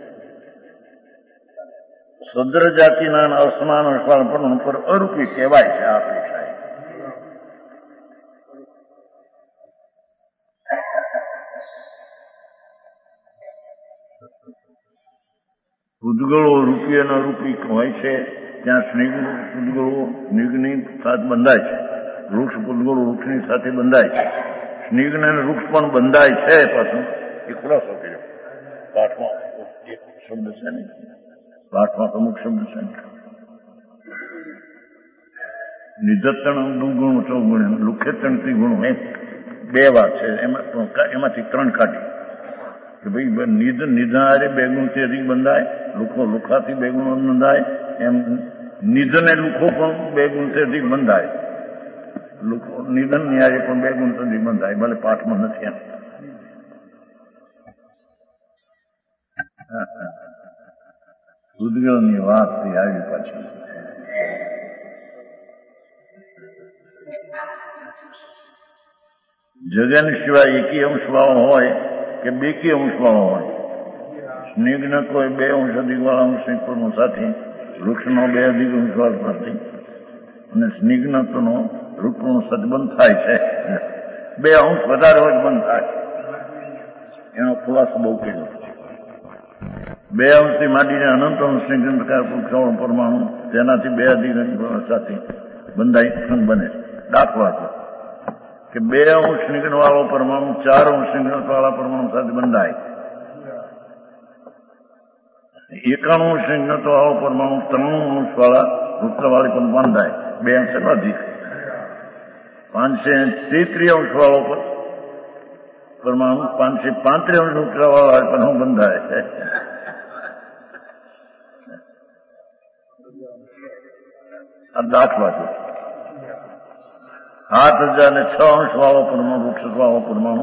સદ્ર જાતિના અસમાનુષ વાળા પરમાણુ પર અરૂપી કહેવાય છે. આ અપેક્ષા ઉદ્ગળો રૂપી અને અરૂપી હોય છે. ત્યાં સ્નિગ્ધ ઉદ્ગળો સ્નિગ્ધની સાથે બંધાય છે, વૃક્ષ ઉદ્ગળો વૃક્ષની સાથે બંધાય છે, સ્નિગ્ધ અને વૃક્ષ પણ બંધાય છે. પાછું એ ખુલાસો કર્યો પાઠમાં. એક શબ્દ છે ને, પાઠમાં અમુક શબ્દ છે ને, નિધત્તણ દુગુણ ચૌગુણ લુખેતણ ત્રિગુણ, એમ 2 વાત છે. એમાંથી 3 કાઢી કે ભાઈ નિધારે 2 ગુણથી અધિક બંધાય, લુખાથી 2 ગુણ બંધાય. એમ નિધન એ લુખો પણ 2 ગુણથી અધિક બંધાય. નિધન ન્યારે પણ 2 ગુણથી અધિક બંધાય. ભલે પાઠમાં નથી એમ. ઉદ્ગળની વાત આવી પાછી. જગન સિવાય એકી અંશ વાળો હોય કે બેકી અંશ વાળો હોય. સ્નિગ્ધ કોઈ 2 અંશ અધિક વાળા અંશ સાથે, વૃક્ષનો 2 અધિક અંશ વાળા સાથે, અને સ્નિગ્ધનો વૃક્ષનો સદબંધ થાય છે. 2 અંશ વધારે હોય બંધ થાય. એનો ખુલાસો બહુ કર્યો છે. 2 અંશથી માંડીને અનંત અંશની ઘનતા વૃક્ષાળુ પરમાણુ તેનાથી 2 અધિક સાથે બંધાઈ ઘન બને. દાખલા કે 2 અંશની ઘનવાળો પરમાણુ 4 અંશની ઘનવાળા પરમાણુ સાથે બંધાય. 91 અંશની ઘનવાળો પરમાણુ 93 અંશવાળા વૃક્ષવાળી પણ બંધાય. 2 અંશ અધિક 533 અંશવાળો પરમાણુ 535 અંશ વૃક્ષવાળા પણ બંધાય. આ દાખલા છે. 7006 અંશવાળો પરમાણુ વૃક્ષવાળો પરમાણુ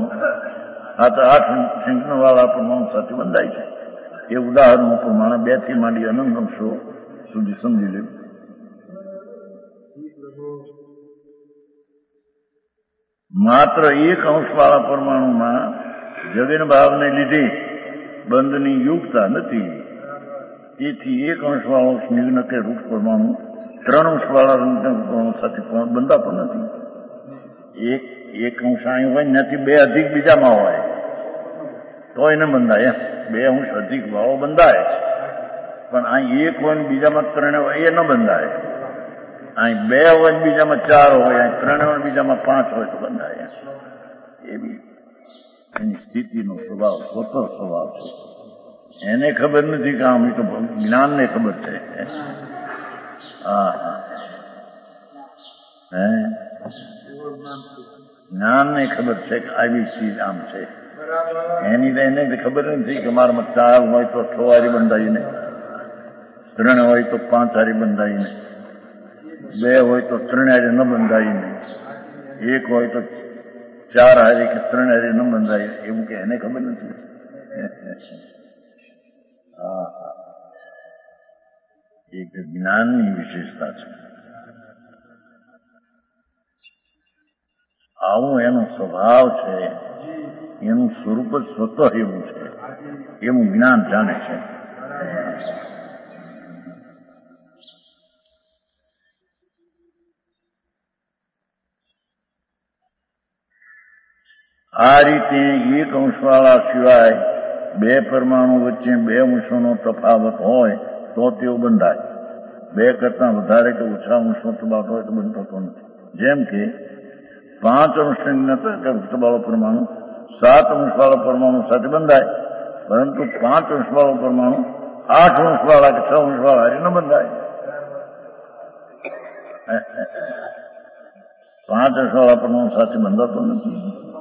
8 વાળા પરમાણુ સાથે બંધાય છે. એ ઉદાહરણો પ્રમાણે 2 થી માંડી અનંત અંશો સુધી સમજી લેવું. માત્ર 1 અંશવાળા પરમાણુમાં જગન ભાવને લીધે બંધની યુક્તા નથી. તેથી 1 અંશવાળો સ્નિગ્ધ કે રૂપ પરમાણુ 3 અંશવાળા પરમાણુ સાથે બંધા પણ નથી. એક અંશ અહીં હોય નથી, 2 અધિક બીજામાં હોય તો એને બંધાય. 2 અંશ અધિક વાળો બંધાય, પણ અહીં 1 હોય ને બીજામાં 3 હોય એ ન બંધાય. અહીં 2 હોય ને બીજામાં 4 હોય, અહીં 3 હોય બીજામાં 5 હોય તો બંધાય. એવી એની સ્થિતિનો સ્વભાવ સ્વતઃ સ્વભાવ છે. એને ખબર નથી કે આમ તો જ્ઞાનને ખબર છે. જ્ઞાનને ખબર છે કે આવી ચીજ આમ છે. એની એને ખબર નથી કે મારામાં 4 હોય તો 6 હારી બંધાઈને, 3 હોય તો 5 હારી બંધાઈને, 2 હોય તો 3 હારી ન બંધાઈને, 1 હોય તો 4 હારી કે 3 હારી ન બંધાય. એવું કે એને ખબર નથી. એક જ્ઞાનની વિશેષતા છે. આવું એનો સ્વભાવ છે, એનું સ્વરૂપ જ સ્વતઃ એવું છે, એવું જ્ઞાન જાણે છે. આ રીતે 1 અંશવાળા સિવાય 2 પરમાણુ વચ્ચે 2 અંશોનો તફાવત હોય તો તેઓ બંધાય. 2 કરતા વધારે કે ઓછા અંશનો તફાવત હોય તો બંધાતો નથી. જેમ કે 5 અંશવાળો પરમાણુ 7 અંશવાળો પરમાણુ સાથે બંધાય, પરંતુ 5 અંશવાળો પરમાણુ 8 અંશવાળા કે 6 અંશવાળા હારી ન બંધાય. 5 અંશવાળા પરમાણુ સાથે બંધાતો નથી.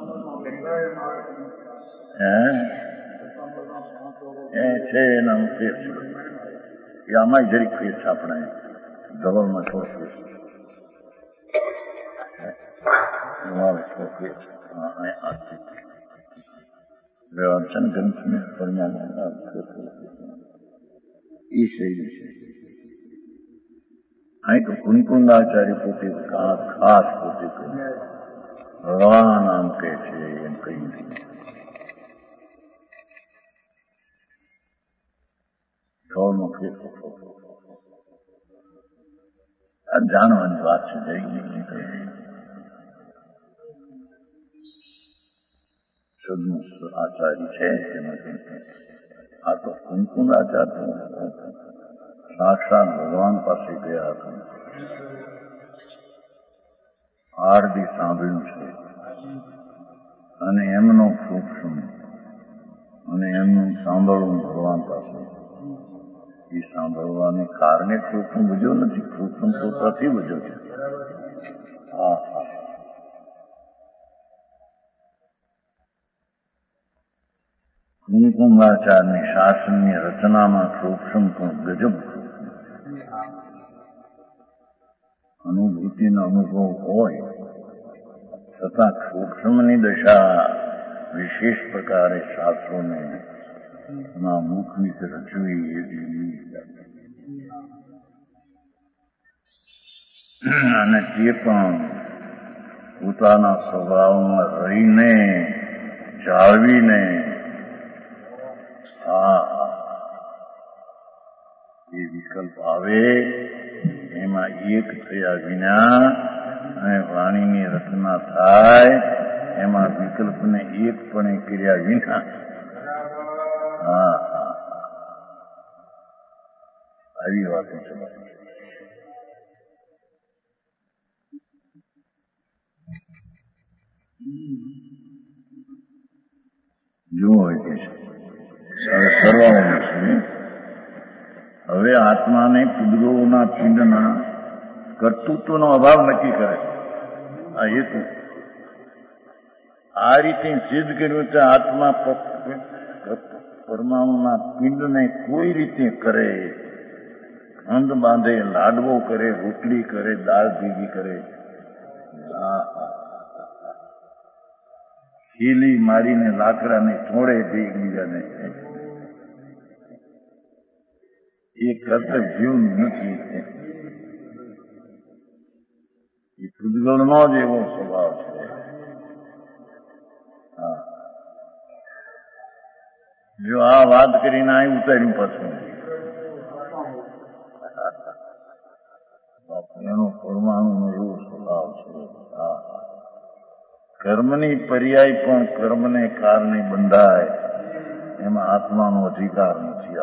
એ છે એના ફેર છે. એ આમાં જરીક ફેર છે. આપણે ધવલમાં થોડો ફેર છે. ગ્રંથને પરમાણુ એ શૈલી છે. અહીં તો કુંકુંદાચાર્ય પોતે ખાસ પોતે ભગવાન આમ કહે છે એમ કહી નથી. થોડનો ફેરફો આ જાણવાની વાત છે. જઈ આચાર્ય છે તેમાં આ તો કુંકુંદ આચાર્ય સાક્ષાત ભગવાન પાસે ગયા હતા. આરતી સાંભળ્યું છે અને એમનો સૂક્ષ્મ અને એમનું સાંભળવું ભગવાન પાસે. એ સાંભળવાને કારણે સૂક્ષ્મ બુજ્યો નથી, સૂક્ષ્મ પોતાથી બુજ્યો છે. કુંકુમાચાર્યની શાસનની રચનામાં સૂક્ષ્મ પણ ગજબ અનુભૂતિનો અનુભવ હોય છતાં સૂક્ષ્મની દશા વિશેષ પ્રકારે શાસ્ત્રોને ના મુખની રચવી એવી અને તે પણ પોતાના સ્વભાવમાં રહીને જાળવીને એ વિકલ્પ આવે એમાં એક થયા વિના અને વાણીની રચના થાય એમાં વિકલ્પને એકપણે કર્યા વિના આવી વાતો છે. જુઓ કે સરવાળો છે. હવે આત્માને પૂદગલોના પિંડના કર્તૃત્વનો અભાવ નક્કી કરે છે આ હેતુ. આ રીતે સિદ્ધ કર્યું છે આત્મા પરમાણુના પિંડને કોઈ રીતે કરે, ખંડ બાંધે, લાડવો કરે, રોટલી કરે, દાળ ભેગી કરે, ખીલી મારીને લાકડાને છોડે છે એકબીજાને, એ કર્તવ્ય જીવ નથી. એ પૂદગલનો જ એવો સ્વભાવ છે. જો આ વાત કરીને અહીં ઉતાર્યું પાછું એનો પરમાણુનો એવો સ્વભાવ છે. કર્મની પર્યાય પણ કર્મને કારણે બંધાય, એમાં આત્માનો અધિકાર નથી.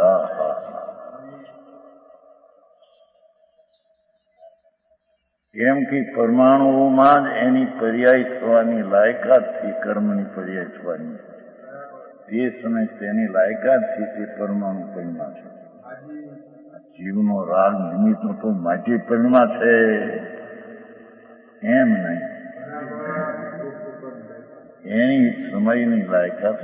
કેમ કે પરમાણુઓમાં જ એની પર્યાય થવાની લાયકાતથી કર્મની પર્યાય થવાની તે સમય તેની લાયકાતથી તે પરમાણુ પરિમા છે. જીવનો રાગ નિમિત્તનો તો માટી પરિમા છે એમ નહીં, એની સમયની લાયકાત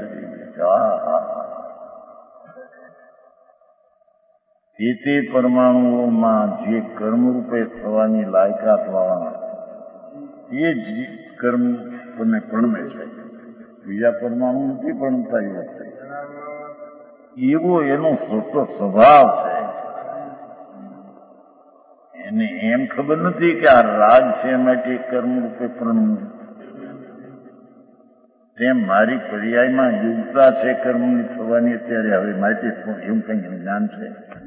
તે પરમાણુઓમાં જે કર્મરૂપે થવાની લાયકાત વાળા એ જ કર્મ તમને પ્રણમે છે. બીજા પરમાણુ નથી પ્રણમતા એ વખતે. એવો એનો સતો સ્વભાવ છે. એને એમ ખબર નથી કે આ રાગ છે માટે કર્મરૂપે પ્રણમવું. તેમ મારી પર્યાયમાં યોગતા છે કર્મની થવાની અત્યારે હવે માટે એવું કંઈ જ્ઞાન છે.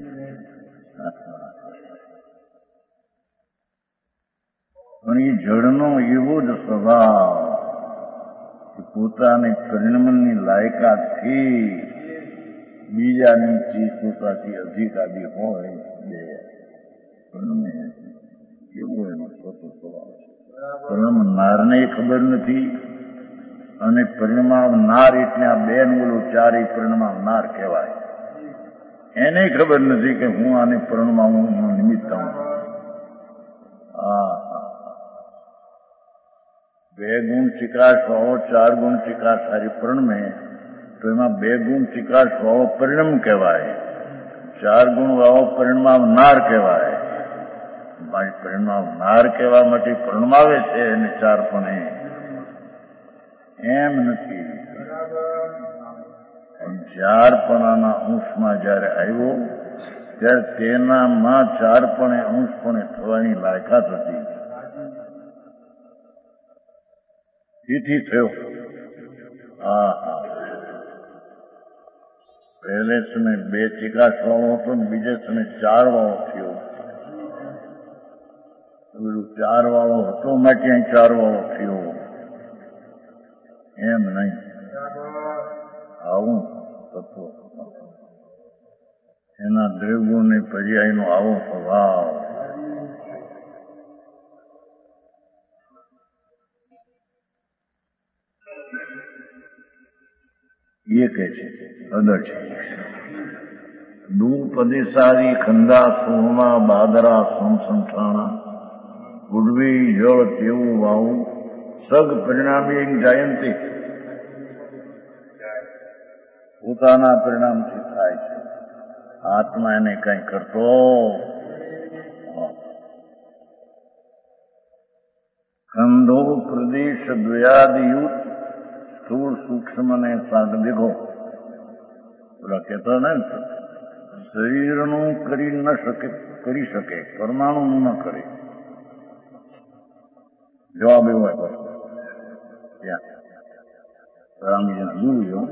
પણ એ જળનો એવો જ સ્વભાવ કે પોતાની પરિણમનની લાયકાતથી બીજાની ચેતોતાથી અધિકારી હોય એવો એનો સ્વતો સ્વભાવ છે. પરિણમનારને ખબર નથી અને પરિણમાવનાર એટલે આ બે ઓલો ચારે પરિણમાવનાર કહેવાય. એને ખબર નથી કે હું આને પરિણમાવું નિમિત્ત હું. બે ગુણ ચિકાશ વાળો 4 ગુણ ચિકાશ સારી પરિણમે તો એમાં 2 ગુણ ચિકાશ વાળો પરિણમ કહેવાય, 4 ગુણ વાળો પરિણમાવનાર કહેવાય. મારી પરિણમાવનાર કહેવા માટે પરિણમાવે છે એને 4 પણ એમ નથી. 4 પણાના અંશમાં જયારે આવ્યો ત્યારે તેનામાં 4 પણે અંશ પણ થવાની લાયકાત હતી. તેથી થયો. પહેલે સમય 2 ચિકાશ વાળો હતો ને બીજે સમય 4 વાળો થયો. 4 વાળો હતો માટે અહીં 4 વાળો થયો એમ નહીં. આવું તત્વ એના દ્રવ્યોને પર્યાયનો આવો સ્વભાવ. એ કહે છે અદર છે. દૂપદેશારી ખંદા સોહમા બાદરા સમસંઠાણા ઉડવી જળ તેવું વાવું સગ પરિણામે જાયંતે. પોતાના પરિણામથી થાય છે. આત્મા એને કઈ કરતો ખંડો પ્રદેશ દ્વયાદિયુત સ્થૂળ સૂક્ષ્મ ને સાગ દેખો. પેલા કહેતા ને શરીરનું કરી શકે પરમાણુનું ન કરે. જવાબ એવો આપ્યો ત્યાં રામજીને જોયું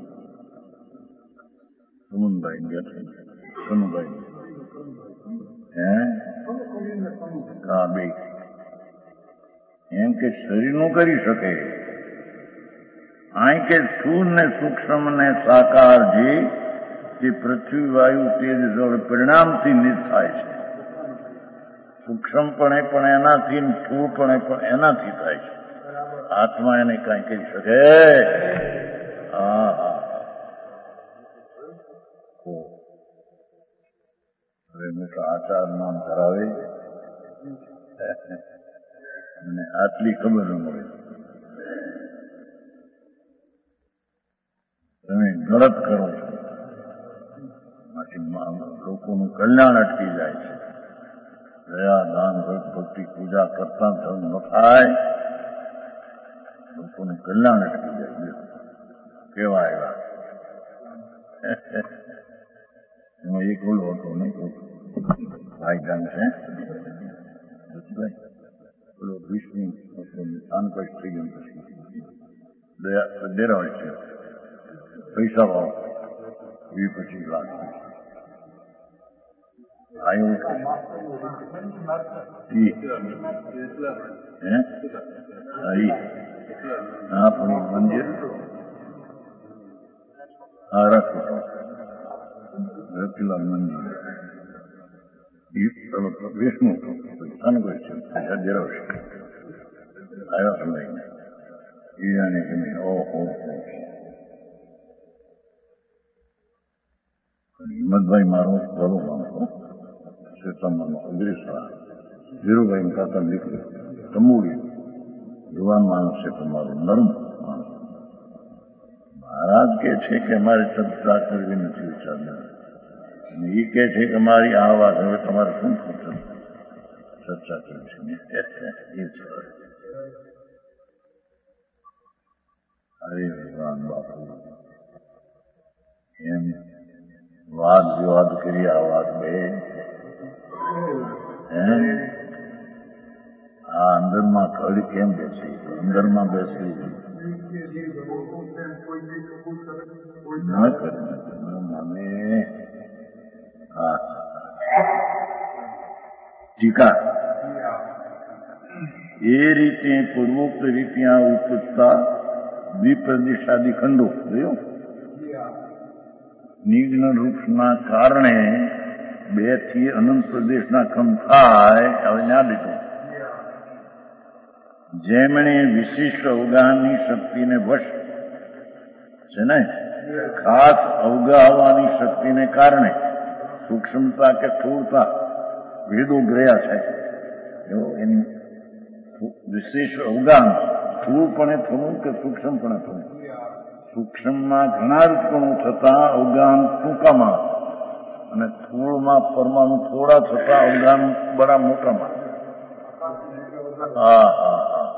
સુમનભાઈ ગયા છે. સોનુભાઈ બે એમ કે શરીરનું કરી શકે. અહીં કે સ્થૂળ ને સૂક્ષ્મ ને સાકાર જે તે પૃથ્વી વાયુ તેજ જળ પરિણામથી નિજ થાય છે. સૂક્ષ્મપણે પણ એનાથી, સ્થૂળપણે પણ એનાથી થાય છે. આત્મા એને કાંઈ કરી શકે? હા હા. હવે મોટા આચાર નામ ધરાવે અને આટલી ખબર ન મળે. તમે ગલત કરો છો, લોકોનું કલ્યાણ અટકી જાય છે. દયા, દાન, ભક્તિ, પૂજા કરતા ધર્મ ન થાય, લોકોનું કલ્યાણ અટકી જાય. કેવા એવા એમાં એક ઓલો હતો ને, ભાઈ જાણ છે પેલો વિષ્ણુ અનકશ થઈ ગયો પછી ડેરાય છે પૈસા ભાવ 20-25 લાખ આવ્યું હા પણ મંદિર હા રાખો રતિલાલ મંદિર વિષ્ણુ અનકશ છે ડેરાવશે આવ્યા સમય ઈરાની જમીન ઓહો હિંમતભાઈ મારો ભલો માણસો શેતાંબરનો અગ્રેસરા ધીરુભાઈ કાકા નીકળ્યો તંબુડી યુવાન માણસ છે તમારો નરમ માણસ. મહારાજ કે છે કે અમારે ચર્ચા કરવી નથી વિચારના અને એ કે છે કે મારી આ વાત હવે તમારે શું થતું ચર્ચા કરવી છે એ છે. હરે ભગવાન બાપુ એમ વાદ વિવાદ કરી આ વાત બે આ અંદરમાં કડી કેમ બેસી અંદરમાં બેસી ન કરી મને હા ટીકા એ રીતે પૂર્વોક્ત રીતે આ ઉપજતા દ્વિપ્રદેશાદી ખંડો જોયો નિગ્ન વૃક્ષના કારણે 2 થી અનંત પ્રદેશના ખંડ થાય. હવે ન્યા લીધું જેમણે વિશિષ્ટ અવગાહની શક્તિને વશ છે ને ખાસ અવગાહવાની શક્તિને કારણે સૂક્ષ્મતા કે સ્થૂળતા ભેદો ગયા છે. એની વિશેષ અવગાહન સ્થૂળપણે થવું કે સૂક્ષ્મપણે થવું. સૂક્ષ્મમાં ઘણા રૂપણું થતા અવગાહન ટૂંકામાં અને સ્થૂળમાં પરમાણુ થોડા થતા અવગાહન બડા મોટામાં. હા હા હા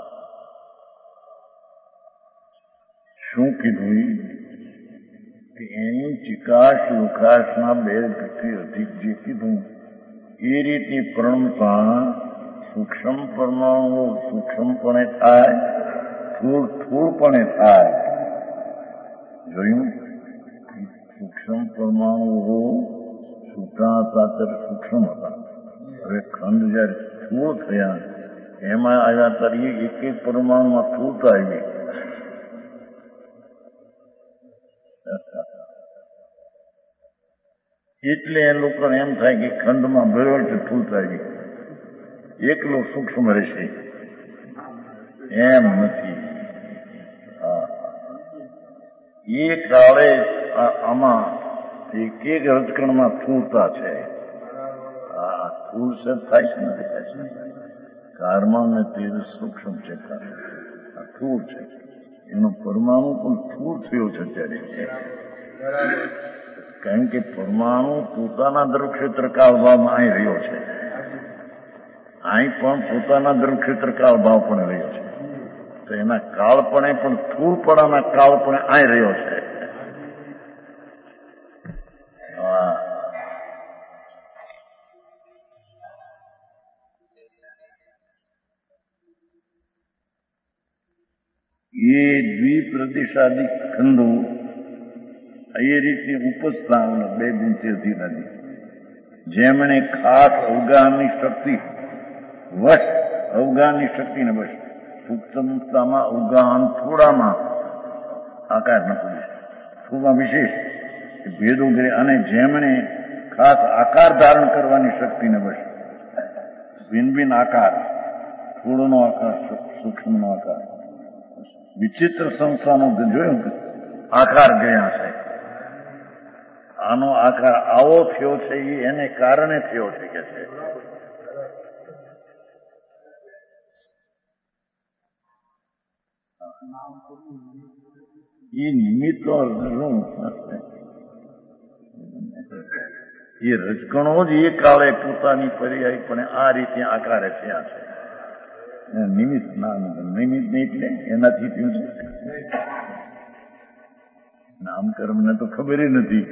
શું કીધું કે એની ચિકાશ લુકાશના 2 થી અધિક જે કીધું એ રીતે પરણતા સૂક્ષ્મ પરમાણુઓ સૂક્ષ્મપણે થાય, સ્થૂળપણે થાય. જોયું સૂક્ષ્મ પરમાણુઓ છૂટા હતા ત્યારે સૂક્ષ્મ હતા. હવે ખંડ જયારે સ્થૂળ થયા એમાં આવ્યા ત્યારે એક એક પરમાણુમાં સ્થૂળતા આવી. એટલે એ લોકોને એમ થાય કે ખંડમાં ભેળવડ સ્થૂળતા આવી, એકલો સૂક્ષ્મ રહેશે. એમ નથી. એ કાળે આમાં એક એક રજકણમાં સ્થૂળતા છે. આ સ્થૂળ છે થાય છે નથી થાય છે. કારમાં ને તેજ સૂક્ષ્મ છે, આ સ્થૂળ છે. એનો પરમાણુ પણ સ્થૂળ થયો છે અત્યારે. કારણ કે પરમાણુ પોતાના દ્રવક્ષેત્ર કાળ ભાવમાં અહીં રહ્યો છે. અહીં પણ પોતાના દ્રવક્ષેત્ર કાળ ભાવ પણ રહ્યો છે. તો એના કાળપણે પણ સ્થૂળપણાના કાળપણે અહીં રહ્યો છે. એ દ્વિપ્રદેશાદી ખંડો એ રીતે ઉપજતા 2 ગુણથી અધિકારી જેમણે ખાસ અવગાહની શક્તિ વશ અવગાહની શક્તિને વશ સૂક્ષ્મતામાં અવગાહન થોડામાં આકાર ન પડે, થોડા વિશેષ ભેદો કર્યા અને જેમણે ખાસ આકાર ધારણ કરવાની શક્તિને વશ, ભિન્ન ભિન્ન આકાર, સ્થૂળનો આકાર, સૂક્ષ્મનો આકાર, વિચિત્ર સંસ્થાનો જોયું કે આકાર ગયા છે. આનો આકાર આવો થયો છે એ એને કારણે થયો છે કે છે. એ નિમિત્તો એ રજકણો જ એ કાળે પોતાની પર્યાય પણ આ રીતે આકારે થયા છે. નિમિત્ત ના નિમિત્ત નહીં એટલે એનાથી થયું છે. નામકર્મને તો ખબર નથી.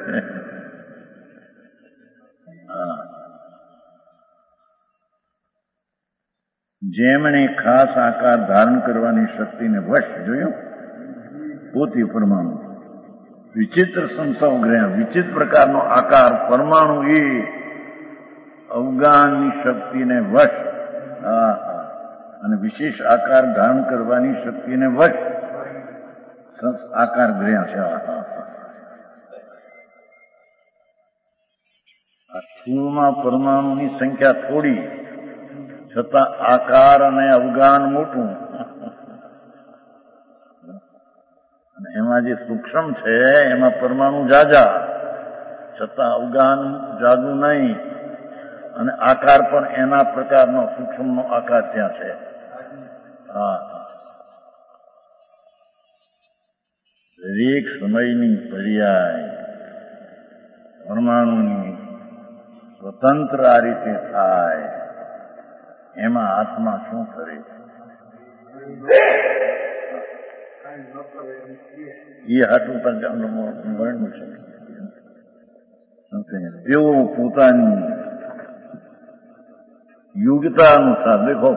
જેમણે ખાસ આકાર ધારણ કરવાની શક્તિને વશ, જોયું, પોતે પરમાણુ વિચિત્ર સંસ્થાઓ ગયા, વિચિત્ર પ્રકારનો આકાર પરમાણુ એ અવગાનની શક્તિને વશ, અને વિશેષ આકાર ધારણ કરવાની શક્તિને વશ આકાર ગયા છે. આ સ્થૂળમાં પરમાણુની સંખ્યા થોડી, છતાં આકાર અને અવગાન મોટું. અને એમાં જે સૂક્ષ્મ છે એમાં પરમાણુ જાજા, છતાં અવગાન જાજુ નહીં, અને આકાર પણ એના પ્રકારનો સૂક્ષ્મનો આકાર ત્યાં છે. દરેક સમયની પર્યાય પરમાણુની સ્વતંત્ર આ રીતે થાય, એમાં આત્મા શું કરે એ હાટું વર્ણન છે. તેઓ પોતાની યોગ્યતા અનુસાર, દેખો,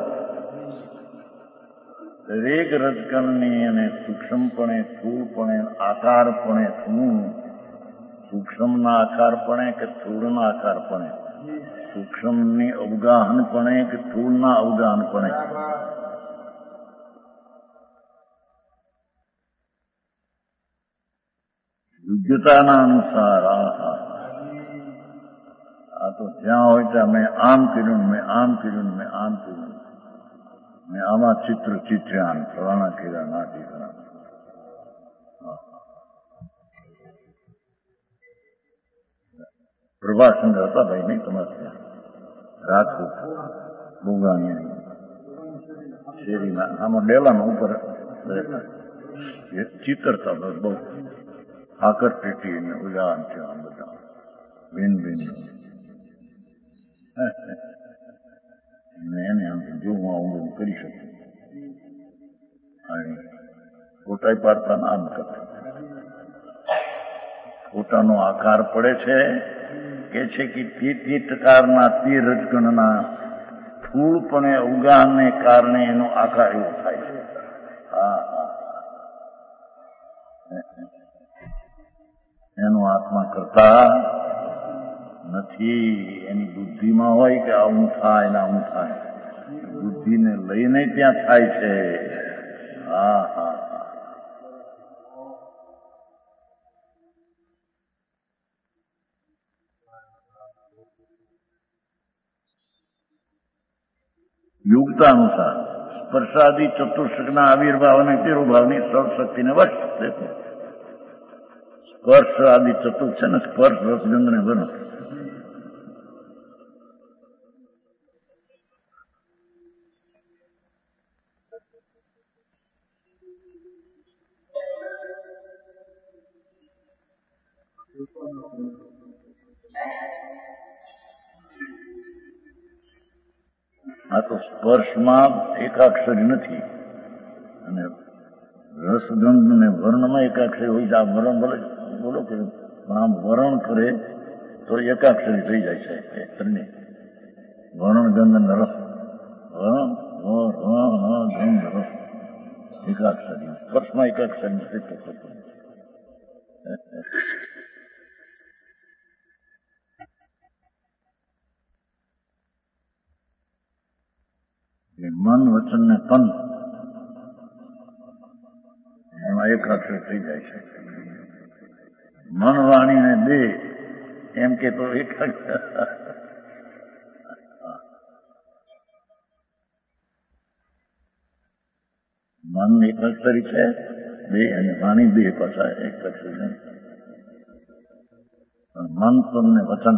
દરેક રજકણની અને સૂક્ષ્મપણે, સ્થૂળપણે, આકારપણે, સૂક્ષ્મના આકારપણે કે સ્થૂળના આકારપણે, સૂક્ષ્મની અવગાહનપણે કે સ્થૂળના અવગાહનપણે, યોગ્યતાના અનુસાર. આ તો જ્યાં હોય ત્યાં મેં આમ કર્યું, મેં આમ કર્યું, મેં આમ કર્યું, મેં આમાં ચિત્ર ચિત્ર્યાન, ફલાણા કર્યા, ના કર્યા. પ્રભાશંકર હતા ભાઈ નહીં તમારે ત્યાં રાજકોટ બોગાની શેરીના આમાં ડેલામાં ઉપર ચિત્રતા બહુ આકર પેટી ને ઉદાહરણ છે. આ બધા ભિન્ન ભિન્ન એને આમ જોવું આવું કરી શકું. ફોટા પાડતા આમ કરતા ફોટાનો આકાર પડે છે કે છે કે તે પ્રકારના તે રજકણના સ્થૂળપણે અવગાહનને કારણે એનો આકાર એવો થાય છે. એનો આત્મા કરતા નથી. એની બુદ્ધિમાં હોય કે આવું થાય ને આવું થાય, બુદ્ધિને લઈને ત્યાં થાય છે. યોગ્યતા અનુસાર સ્પર્શાદી ચતુર્ષકના આવિર્ભાવ અને તિરુભાવની સર્વશક્તિને વશ. સ્પર્શ આદિ ચતુર્થ છે ને, સ્પર્શ રસગંધ ને વર્ણ. આ તો સ્પર્શમાં એકાક્ષરી નથી, અને રસગંધ ને વર્ણમાં એકાક્ષરી હોય છે. આ વર્ણ બોલો કે આમ વરણ કરે તો એકાક્ષરી થઈ જાય છે. તમને વર્ણ ગંધ અને રસ, ગંધ રસ એકાક્ષરી. સ્પર્શમાં એકાક્ષરી નથી. મન વચન ને તન એમાં એકાક્ષર થઈ જાય છે. મન વાણી ને દેહ એમ કે તો એક મન એક અક્ષરી છે, દેહ અને વાણી દેહ પાછા એક અક્ષરી નહીં. મન તમને વચન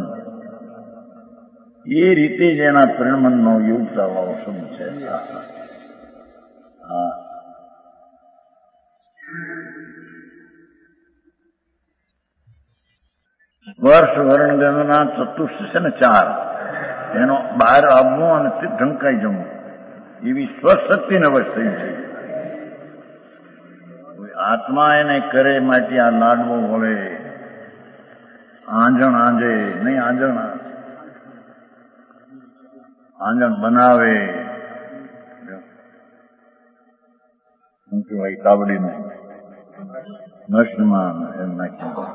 એ રીતે જ એના પ્રેમનો યોગતા વાળો શબ્દ છે. હા, સ્પર્શ વર્ણ ગણના ચતુષ્ટ છે ને 4, એનો બહાર આવવું અને ઢંકાઈ જવું એવી સ્વશક્તિને વશ થઈ છે. આત્મા એને કરે માટે આ લાડવો વળે, આંજણ આંજે નહીં, આંજણ બનાવે, શું કહેવાય, તાવડીને નશમાં એમ નાખી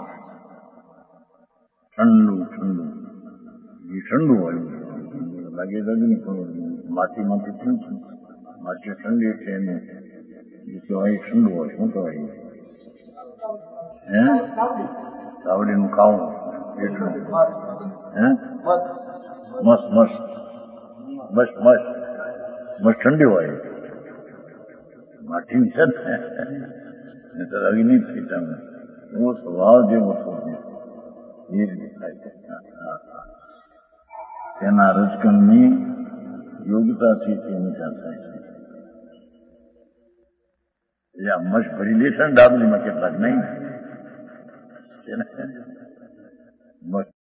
ઠંડુ ઠંડુ એ ઠંડુ હોય લાગે અગ્નિ, માટીમાંથી શું છે, માટી ઠંડી છે એનું એ કહેવાય ઠંડુ હોય. શું કહેવાય? હે, તાવડીનું ખાવું એટલું. હે, મસ્ત મસ્ત બસ બસ બસ ઠંડી હોય માટીની છે ને તો અગ્નિ થઈ તમે એવો સ્વભાવ જેવો થયો એ રીતે થાય છે. તેના રજકણની યોગ્યતાથી તે નિકાલ થાય છે. એ આ મશ ભરી લે છે ને ડાબલીમાં કેટલાક નહીં મશ